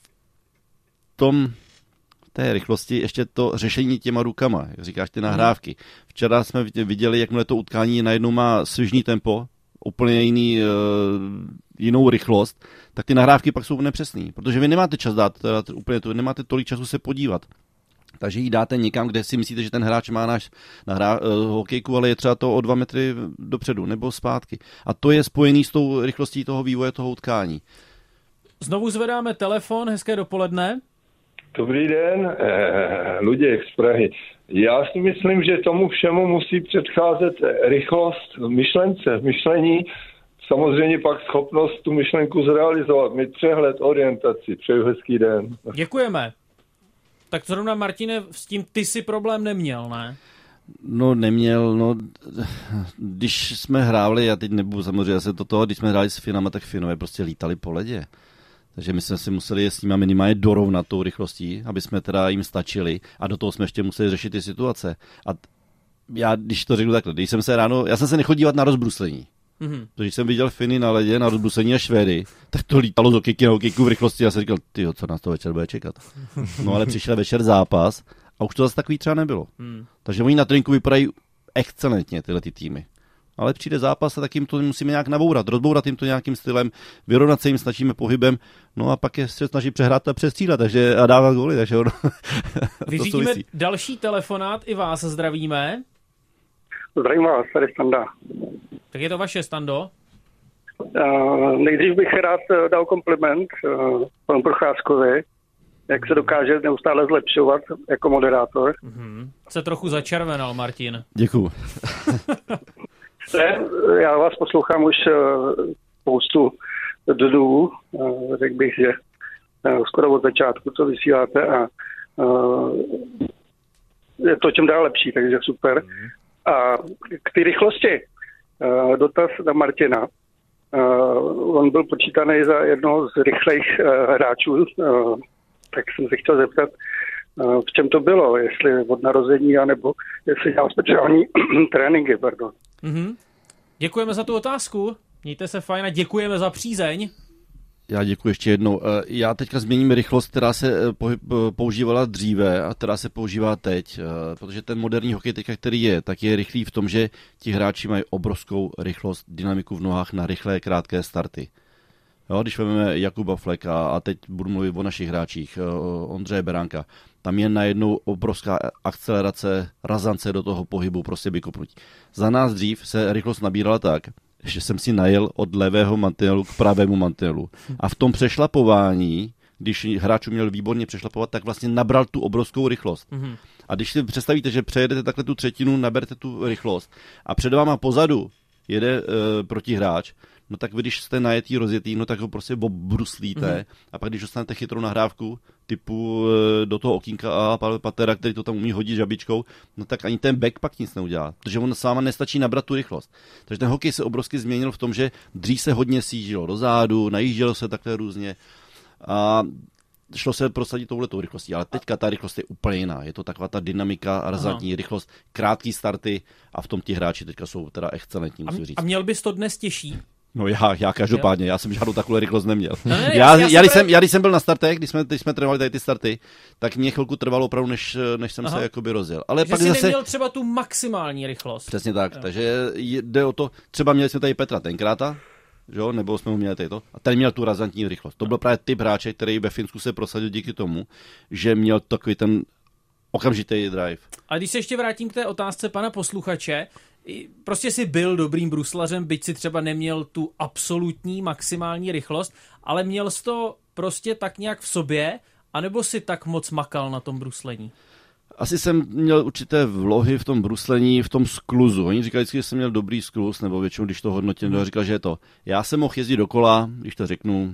v té rychlosti ještě to řešení těma rukama, jak říkáš, ty nahrávky. Včera jsme viděli, jakmile to utkání najednou má svižný tempo, úplně jinou rychlost, tak ty nahrávky pak jsou nepřesný, protože vy nemáte čas dát úplně to, nemáte tolik času se podívat. Takže ji dáte někam, kde si myslíte, že ten hráč má náš hokejku, ale je třeba to o 2 metry dopředu nebo zpátky. A to je spojený s tou rychlostí toho vývoje toho utkání. Znovu zvedáme telefon, hezké dopoledne. Dobrý den, Luděk z Prahy. Já si myslím, že tomu všemu musí předcházet rychlost myšlení, samozřejmě pak schopnost tu myšlenku zrealizovat, mít přehled, orientaci. Přeju hezký den. Děkujeme. Tak zrovna, Martine, s tím ty si problém neměl, ne? No neměl, když jsme hráli, já teď nebudu samozřejmě se když jsme hráli s Finama, tak Finové prostě lítali po ledě. Takže my jsme si museli s nimi minimálně dorovnat tou rychlostí, aby jsme teda jim stačili a do toho jsme ještě museli řešit ty situace. A já, když to řeknu takhle, já jsem se nechodil dívat na rozbruslení. Mm-hmm. Když jsem viděl Finy na ledě, na rozbruslení a Švédy, tak to lítalo z hokejky na hokejku v rychlosti a já jsem říkal, tyjo, co nás to večer bude čekat. No ale přišel večer zápas a už to zase takový třeba nebylo. Takže oni na tréninku vypadají excelentně, tyhle ty týmy. Ale přijde zápas a tak jim to musíme nějak rozbourat jim to nějakým stylem, vyrovnat se jim snažíme pohybem, no a pak je se snaží přehrát a přestřílet a dávat góly, takže ono. Vyřídíme další telefonát, i vás zdravíme. Zdravím vás, tady Standa. Tak je to vaše, Stando? Nejdřív bych rád dal kompliment panu Procházkovi, jak se dokáže neustále zlepšovat jako moderátor. Se trochu začervenal, Martin. Děkuju. Já vás poslouchám už spoustu dnů, řekl bych, že skoro od začátku, co vysíláte a je to čím dál lepší, takže super. A k té rychlosti dotaz na Martina. On byl počítaný za jednoho z rychlejch hráčů, tak jsem se chtěl zeptat, v čem to bylo, jestli od narození, anebo jestli dělal speciální tréninky, pardon. Mm-hmm. Děkujeme za tu otázku, mějte se fajn a děkujeme za přízeň. Já děkuji ještě jednou. Já teďka změním rychlost, která se používala dříve a která se používá teď, protože ten moderní hokej teďka, který je, tak je rychlý v tom, že ti hráči mají obrovskou rychlost, dynamiku v nohách na rychlé, krátké starty. Jo, když vezmeme Jakuba Fleka a teď budu mluvit o našich hráčích, Ondřeje Beránka, tam je najednou obrovská akcelerace, razance do toho pohybu, prostě vykopnutí. Za nás dřív se rychlost nabírala tak, že jsem si najel od levého mantinelu k pravému mantinelu. A v tom přešlapování, když hráč měl výborně přešlapovat, tak vlastně nabral tu obrovskou rychlost. Mm-hmm. A když si představíte, že přejedete takhle tu třetinu, naberete tu rychlost a před váma pozadu jede protihráč, no tak vy, když jste najetý, rozjetý, no tak ho prostě obruslíte a pak když dostanete chytrou nahrávku typu do toho okýnka a Patera, který to tam umí hodit žabičkou, no tak ani ten back pak nic neudělá, protože on s váma nestačí nabrat tu rychlost. Takže ten hokej se obrovsky změnil v tom, že dřív se hodně sjíždělo dozadu, najíždělo se takhle různě a šlo se prosadit touhletou rychlostí, ale teďka ta rychlost je úplně jiná. Je to taková ta dynamika, razantní rychlost, krátký starty a v tom ti hráči teďka jsou teda excelentní, musím říct. A měl bys to dnes těžší? No já každopádně, já jsem žádnou takovou rychlost neměl. No, Když jsem byl na startech, když jsme trénovali tady ty starty, tak mě chvilku trvalo opravdu, než jsem se jakoby rozjel. Ale že pak jsi zase neměl třeba tu maximální rychlost. Přesně tak, takže jde o to, třeba měli jsme tady Petra tenkráta, jo, nebo jsme mu měli tady to, a ten měl tu razantní rychlost. To byl právě typ hráče, který ve Finsku se prosadil díky tomu, že měl takový ten okamžitý drive. A když se ještě vrátím k té otázce pana posluchače, prostě si byl dobrým bruslařem, byť si třeba neměl tu absolutní maximální rychlost, ale měl jsi to prostě tak nějak v sobě, anebo si tak moc makal na tom bruslení? Asi jsem měl určité vlohy v tom bruslení, v tom skluzu. Oni říkali, že jsem měl dobrý skluz, nebo většinou, když to hodnotím, říkal, že je to. Já jsem mohl jezdit dokola, když to řeknu,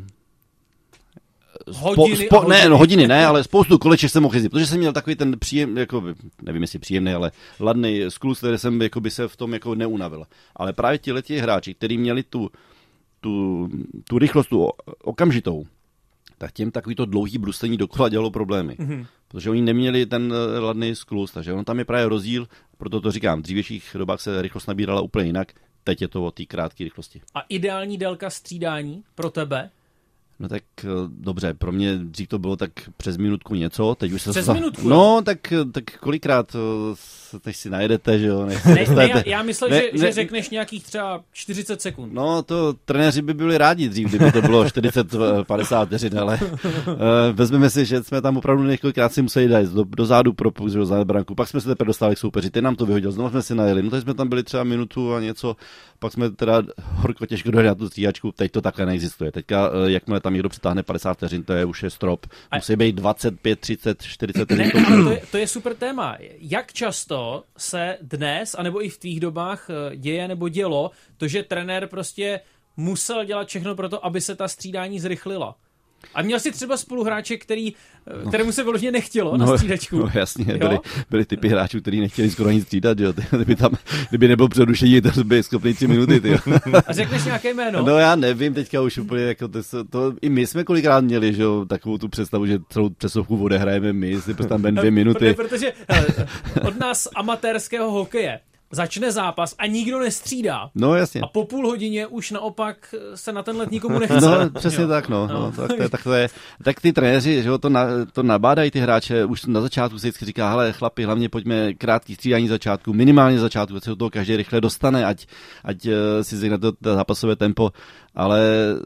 hodiny ne, ale spoustu koleček jsem mohl jezdit, protože jsem měl takový ten příjemný, jako, nevím jestli příjemný, ale ladný skluz, který jsem jakoby se v tom jako neunavil. Ale právě ti hráči, kteří měli tu rychlost, tu okamžitou, tak těm takový to dlouhý bruslení dokola dělalo problémy. Mm-hmm. Protože oni neměli ten ladný skluz, takže on tam je právě rozdíl, proto to říkám, v dřívějších dobách se rychlost nabírala úplně jinak, teď je to o té krátké rychlosti. A ideální délka střídání pro tebe? No tak dobře, pro mě dřív to bylo tak přes minutku něco, teď už se... Přes minutku? No, tak kolikrát teď si najedete, že jo? Já myslel, že řekneš nějakých třeba 40 sekund. No, to trenéři by byli rádi dřív, kdyby to bylo 40-50 vteřin, ale vezmeme si, že jsme tam opravdu několikrát si museli dát do zádu pro za branku, pak jsme se teprve dostali k soupeři, ten nám to vyhodil, znovu jsme si najeli, no teď jsme tam byli třeba minutu a něco, pak jsme teda horko těžko dojeli na tu stříhačku, teď to takhle neexistuje. Teďka, jakmile tam někdo přitáhne 50 vteřin, to je už je strop. Musí být 25, 30, 40 vteřin. To je super téma. Jak často se dnes, anebo i v tvých dobách děje nebo dělo, to, že trenér prostě musel dělat všechno pro to, aby se ta střídání zrychlila? A měl jsi třeba spoluhráče, kterému se vyloženě nechtělo na střídačku? No jasně, byly typy hráčů, kteří nechtěli skoro nic střídat, jo. Kdyby nebyl přerušení, to by schopný 3 minuty. Tyjo. A řekneš nějaké jméno? No já nevím, teďka už úplně, jako to i my jsme kolikrát měli, že jo, takovou tu představu, že celou přesovku odehrajeme my, jestli tam ven 2 minuty. Protože od nás amatérského hokeje začne zápas a nikdo nestřídá. No jasně. A po půl hodině už naopak se na ten let nikomu nechce. No přesně tak, tak to je. Tak ty trenéři, že jo, to nabádají ty hráče, už na začátku se vždycky říká, hele chlapi, hlavně pojďme krátký střídání začátku, minimálně začátku, ať se do toho každý rychle dostane, ať si zvykne to zápasové tempo, ale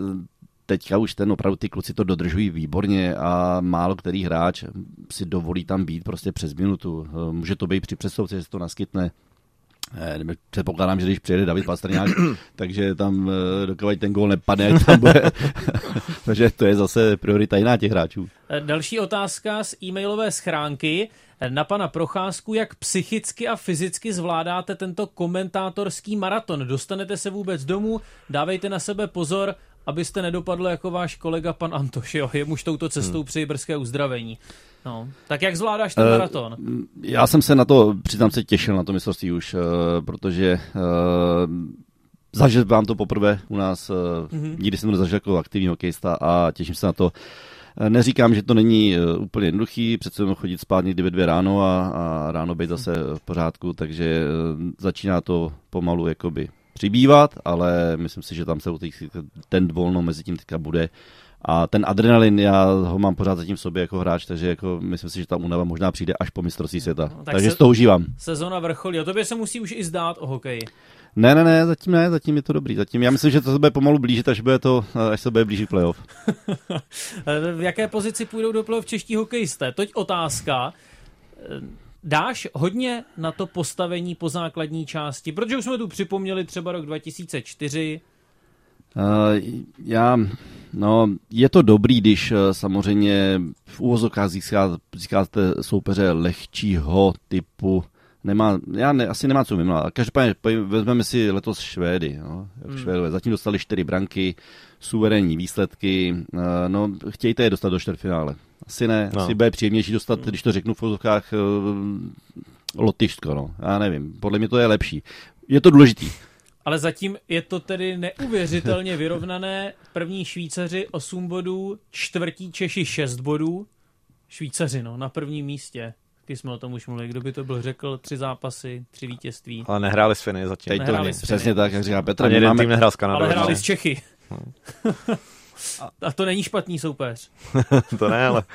teďka už opravdu ty kluci to dodržují výborně a málo který hráč si dovolí tam být prostě přes minutu. Může to být při přesouce, že se to naskytne. Předpokládám, že když přijede David Pastrňák, takže tam dokud ten gól nepadne, tam bude. Takže to je zase priorita jiná těch hráčů. Další otázka z e-mailové schránky na pana Procházku. Jak psychicky a fyzicky zvládáte tento komentátorský maraton? Dostanete se vůbec domů? Dávejte na sebe pozor, abyste nedopadli jako váš kolega pan Antoš. Jo, jemuž touto cestou přeji brzké uzdravení. No, tak jak zvládáš ten maraton? Já jsem se na to, přiznám se, těšil na to mistrovství už, protože zažil vám to poprvé u nás, nikdy jsem to nezažil jako aktivní hokejista a těším se na to. Neříkám, že to není úplně jednoduchý, přece jenom chodit spát někdy ve 2 ráno a ráno být zase v pořádku, takže začíná to pomalu jakoby přibývat, ale myslím si, že tam se ten volno mezi tím teďka bude. A ten adrenalin, já ho mám pořád zatím v sobě jako hráč, takže jako myslím si, že ta únava možná přijde až po mistrovství světa. No, takže si to užívám. Sezona vrcholí. A tobě se musí už i zdát o hokeji. Ne, zatím je to dobrý. Já myslím, že to se bude pomalu blížit, až se bude blížit playoff. V jaké pozici půjdou do playoff čeští hokejisté? Toť otázka. Dáš hodně na to postavení po základní části? Protože už jsme tu připomněli třeba rok 2004. Je to dobrý, když samozřejmě v úvozovkách získáte soupeře lehčího typu. Asi nemá co vymládat. Každopádně vezmeme si letos Švédy. Švédové zatím dostali 4 branky, suverénní výsledky. Chtějte je dostat do čtvrtfinále. Asi ne. Asi bude příjemnější dostat, když to řeknu v úvozovkách, Lotyšsko. Já nevím. Podle mě to je lepší. Je to důležitý. Ale zatím je to tedy neuvěřitelně vyrovnané. První Švýcaři 8 bodů, čtvrtí Češi 6 bodů. Švýcaři, na prvním místě. Taky jsme o tom už mluvili. Kdo by to byl řekl? 3 zápasy, 3 vítězství. Ale nehráli s Finy zatím. Přesně tak, jak říká Petr. Ani jeden tým nehrál s Kanadou. Ale hráli s Čechy. A to není špatný soupeř. To ne, ale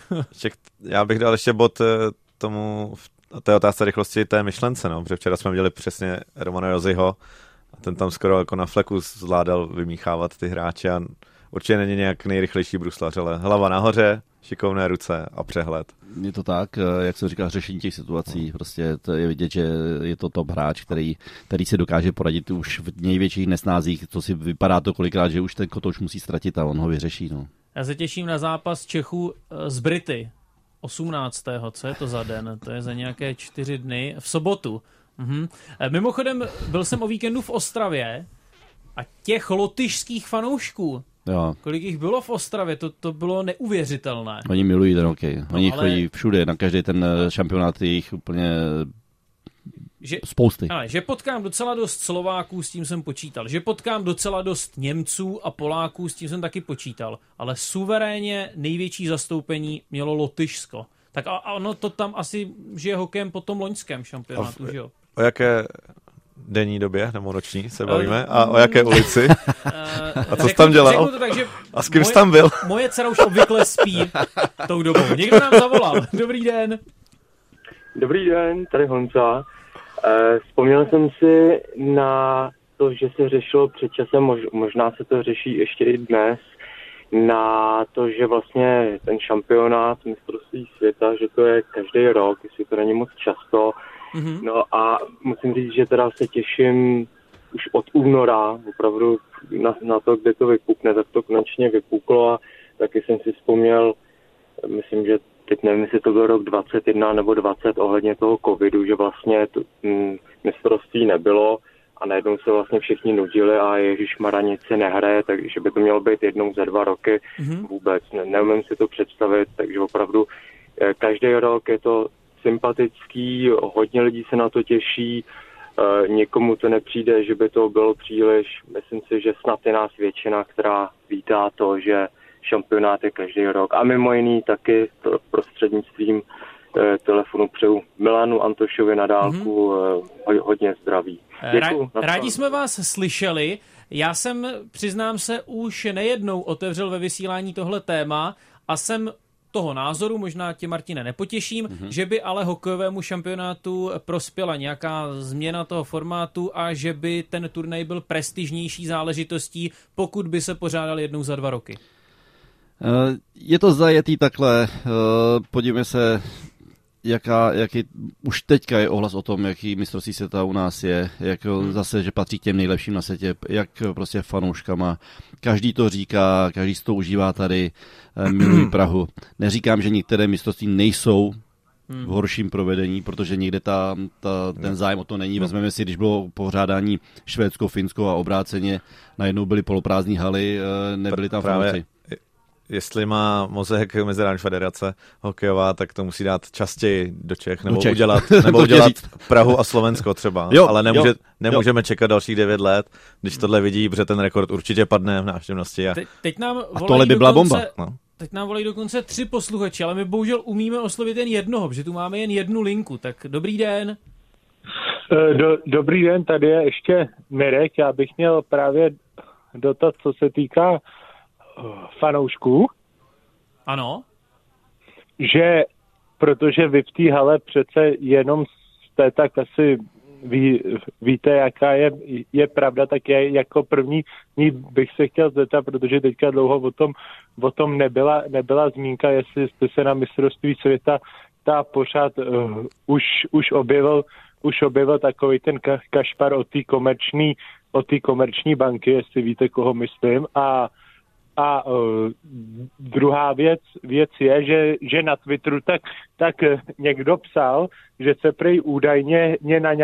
já bych dal ještě bod tomu té otázce rychlosti té myšlence, protože včera jsme viděli přesně Romana Joziho a ten tam skoro jako na fleku zvládal vymíchávat ty hráče a určitě není nějak nejrychlejší bruslař, ale hlava nahoře, šikovné ruce a přehled. Je to tak, jak se říká, řešení těch situací, prostě to je vidět, že je to top hráč, který se dokáže poradit už v největších nesnázích, co si vypadá to kolikrát, že už ten kotouč musí ztratit a on ho vyřeší. Já se těším na zápas Čechů z Brity 18. Co je to za den? To je za nějaké 4 dny v sobotu. Mimochodem, byl jsem o víkendu v Ostravě a těch lotyšských fanoušků, kolik jich bylo v Ostravě, to bylo neuvěřitelné. Oni milují ten hokej. Oni chodí všude, na každý ten šampionát jich úplně spousty. Ale že potkám docela dost Slováků, s tím jsem počítal. Že potkám docela dost Němců a Poláků, s tím jsem taky počítal. Ale suverénně největší zastoupení mělo Lotyšsko. Tak a ono to tam asi žije hokejem po tom loňském šampionátu, že jo? O jaké denní době, nebo noční se bavíme? A o jaké ulici? A co jsi tam dělal? A s kým jsi tam byl? Moje dcera už obvykle spí tou dobou. Někdo nám zavolal. Dobrý den. Dobrý den, tady Honza. Vzpomněl jsem si na to, že se řešilo před časem, možná se to řeší ještě i dnes, na to, že vlastně ten šampionát mistrovství světa, že to je každý rok, jestli to není moc často. No a musím říct, že teda se těším už od února opravdu na to, kde to vypukne, tak to konečně vypuklo a taky jsem si vzpomněl, myslím, že teď nevím, jestli to byl rok 21 nebo 20 ohledně toho covidu, že vlastně to mistrovství nebylo a najednou se vlastně všichni nudili a ježišmarja nic se nehraje, takže by to mělo být jednou za 2 roky vůbec. Neumím si to představit, takže opravdu každý rok je to sympatický, hodně lidí se na to těší, někomu to nepřijde, že by to bylo příliš. Myslím si, že snad je nás většina, která vítá to, že šampionát je každý rok. A mimo jiný taky prostřednictvím telefonu přeju Milanu Antošovi na dálku hodně zdraví. Děkuju. Rádi jsme vás slyšeli. Já jsem, přiznám se, už nejednou otevřel ve vysílání tohle téma a jsem toho názoru, možná tě, Martine, nepotěším, že by ale hokejovému šampionátu prospěla nějaká změna toho formátu a že by ten turnaj byl prestižnější záležitostí, pokud by se pořádal jednou za 2 roky. Je to zajetý takhle. Podívejme se, jaký už teďka je ohlas o tom, jaký mistrovství světa u nás je, jak zase, že patří těm nejlepším na světě, jak prostě fanouškama. Každý to říká, každý si to užívá tady, milují Prahu. Neříkám, že některé mistrovství nejsou v horším provedení, protože někde ten zájem o to není. Vezmeme si, když bylo pořádání Švédsko, Finsko a obráceně, najednou byly poloprázdní haly, nebyly tam fanoušci. jestli má mozek Mezinárodní federace hokejová, tak to musí dát častěji do Čech, nebo udělat Prahu a Slovensko třeba. Jo, ale nemůžeme čekat dalších 9 let, když tohle vidí, protože ten rekord určitě padne v návštěvnosti. Teď nám a tohle by byla bomba. Teď nám volají dokonce 3 posluchači, ale my bohužel umíme oslovit jen jednoho, protože tu máme jen jednu linku. Tak dobrý den. Dobrý den, tady je ještě Mirek. Já bych měl právě dotaz, co se týká fanoušků. Ano. Že, protože vy v té hale přece jenom jste tak asi víte, jaká je pravda, tak je jako první bych se chtěl zeptat, protože teďka dlouho o tom nebyla zmínka, jestli jste se na mistrovství světa pořád už objevil takový ten kašpar od té komerční banky, jestli víte, koho myslím. A druhá věc je, že na Twitteru tak někdo psal, že se prej údajně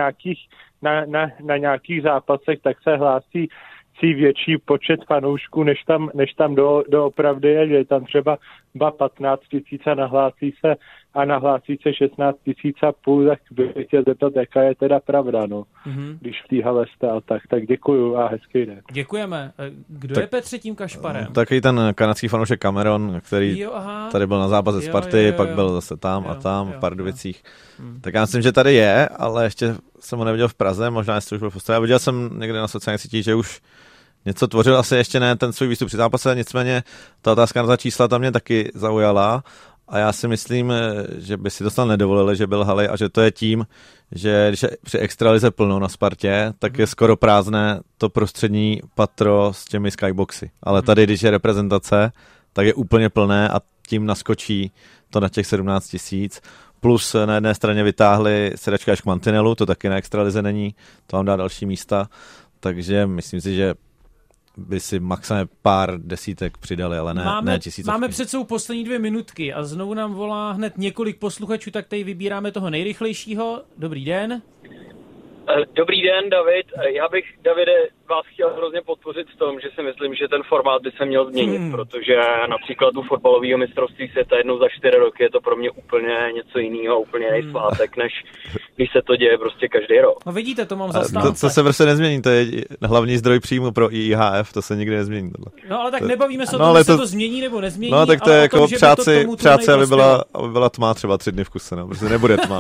na nějakých zápasech tak se hlásí větší počet fanoušků, než tam doopravdy je, že je tam třeba 15 000 a nahlásí se 16 500, tak bych chtěl zeptat, jaká je teda pravda, když v té hale stál. Tak děkuju a hezký den. Děkujeme. Kdo je Petře tím kašparem? Taky ten kanadský fanoušek Cameron, který tady byl na zápase Sparty, pak byl zase tam a tam v Pardubicích. Tak já myslím, že tady je, ale ještě jsem ho neviděl v Praze, možná jestli už byl v Ostravě. Viděl jsem někde na sociálních sítích, že už něco tvořil, asi ještě ne ten svůj výstup při zápase, nicméně ta otázka na ta čísla tam mě taky zaujala a já si myslím, že by si to snad nedovolili, že byl haly a že to je tím, že když je při extralize plno na Spartě, tak je skoro prázdné to prostřední patro s těmi skyboxy. Ale tady, když je reprezentace, tak je úplně plné a tím naskočí to na těch 17 000. Plus na jedné straně vytáhli sedačka až k mantinelu, to taky na extralize není, to vám dá další místa, takže myslím si, že by si maximálně pár desítek přidali, ale ne tisícovky. Máme před sebou poslední 2 minutky a znovu nám volá hned několik posluchačů, tak tady vybíráme toho nejrychlejšího. Dobrý den. Dobrý den, David. Já bych, Davide, vás chtěl hrozně podpořit v tom, že si myslím, že ten formát by se měl změnit, protože například u fotbalového mistrovství světa jednou za 4 roky je to pro mě úplně něco jiného, úplně jiný svátek, než když se to děje prostě každý rok. No vidíte, to mám zastánce. To se prostě nezmění, to je hlavní zdroj příjmu pro IIHF, to se nikdy nezmění. Tohle. No ale tak nebavíme se o tom, jestli se to změní nebo nezmění. No tak to je jako přáci, aby byla tma třeba 3 dny v kuse, protože nebude tma.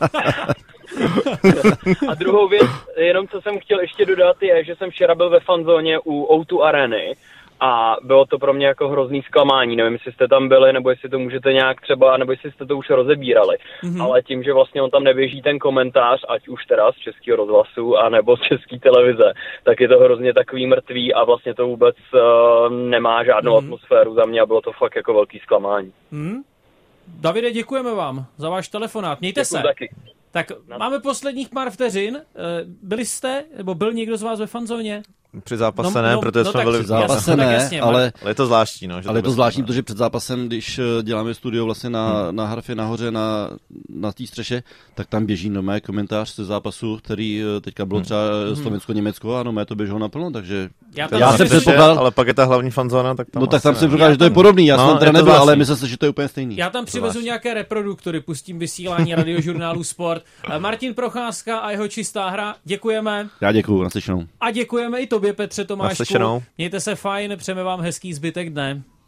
A druhou věc, jenom co jsem chtěl ještě dodat, je, že jsem včera byl ve fanzóně u O2 Areny a bylo to pro mě jako hrozný zklamání. Nevím, jestli jste tam byli, nebo jestli to můžete nějak třeba, nebo jestli jste to už rozebírali. Ale tím, že vlastně on tam neběží ten komentář, ať už teda z Českého rozhlasu, anebo z České televize, tak je to hrozně takový mrtvý a vlastně to vůbec nemá žádnou atmosféru za mě a bylo to fakt jako velký zklamání. Davide, děkujeme vám za váš telefonát. Mějte se. Taky. Tak máme posledních pár vteřin. Byli jste, nebo byl někdo z vás ve fanzóně? Při zápase ne, protože jsme byli při zápase ne, ale je to zvláštní. No, ale je to zvláštní, protože před zápasem, když děláme studio vlastně na harfě nahoře na té střeše, tak tam běží nomé komentář ze zápasu, který teďka bylo třeba Slovensko-Německo a nomé to běželo naplno, takže já jsem předpokládal, ale pak je ta hlavní fanzóna, tak tam. No tak tam jsem předpokládal, že to je podobný, já jsem teda nebyl, ale myslím si, že to je úplně stejný. Já tam přivezu nějaké reproduktory, pustím vysílání radiožurnálu Sport. Martin Procházka a jeho čistá hra, děkujeme. Já děkuju, naslyšenou. A děkujeme i tobě, Petře Tomášku. Mějte se fajn, přejeme vám hezký zbytek dne.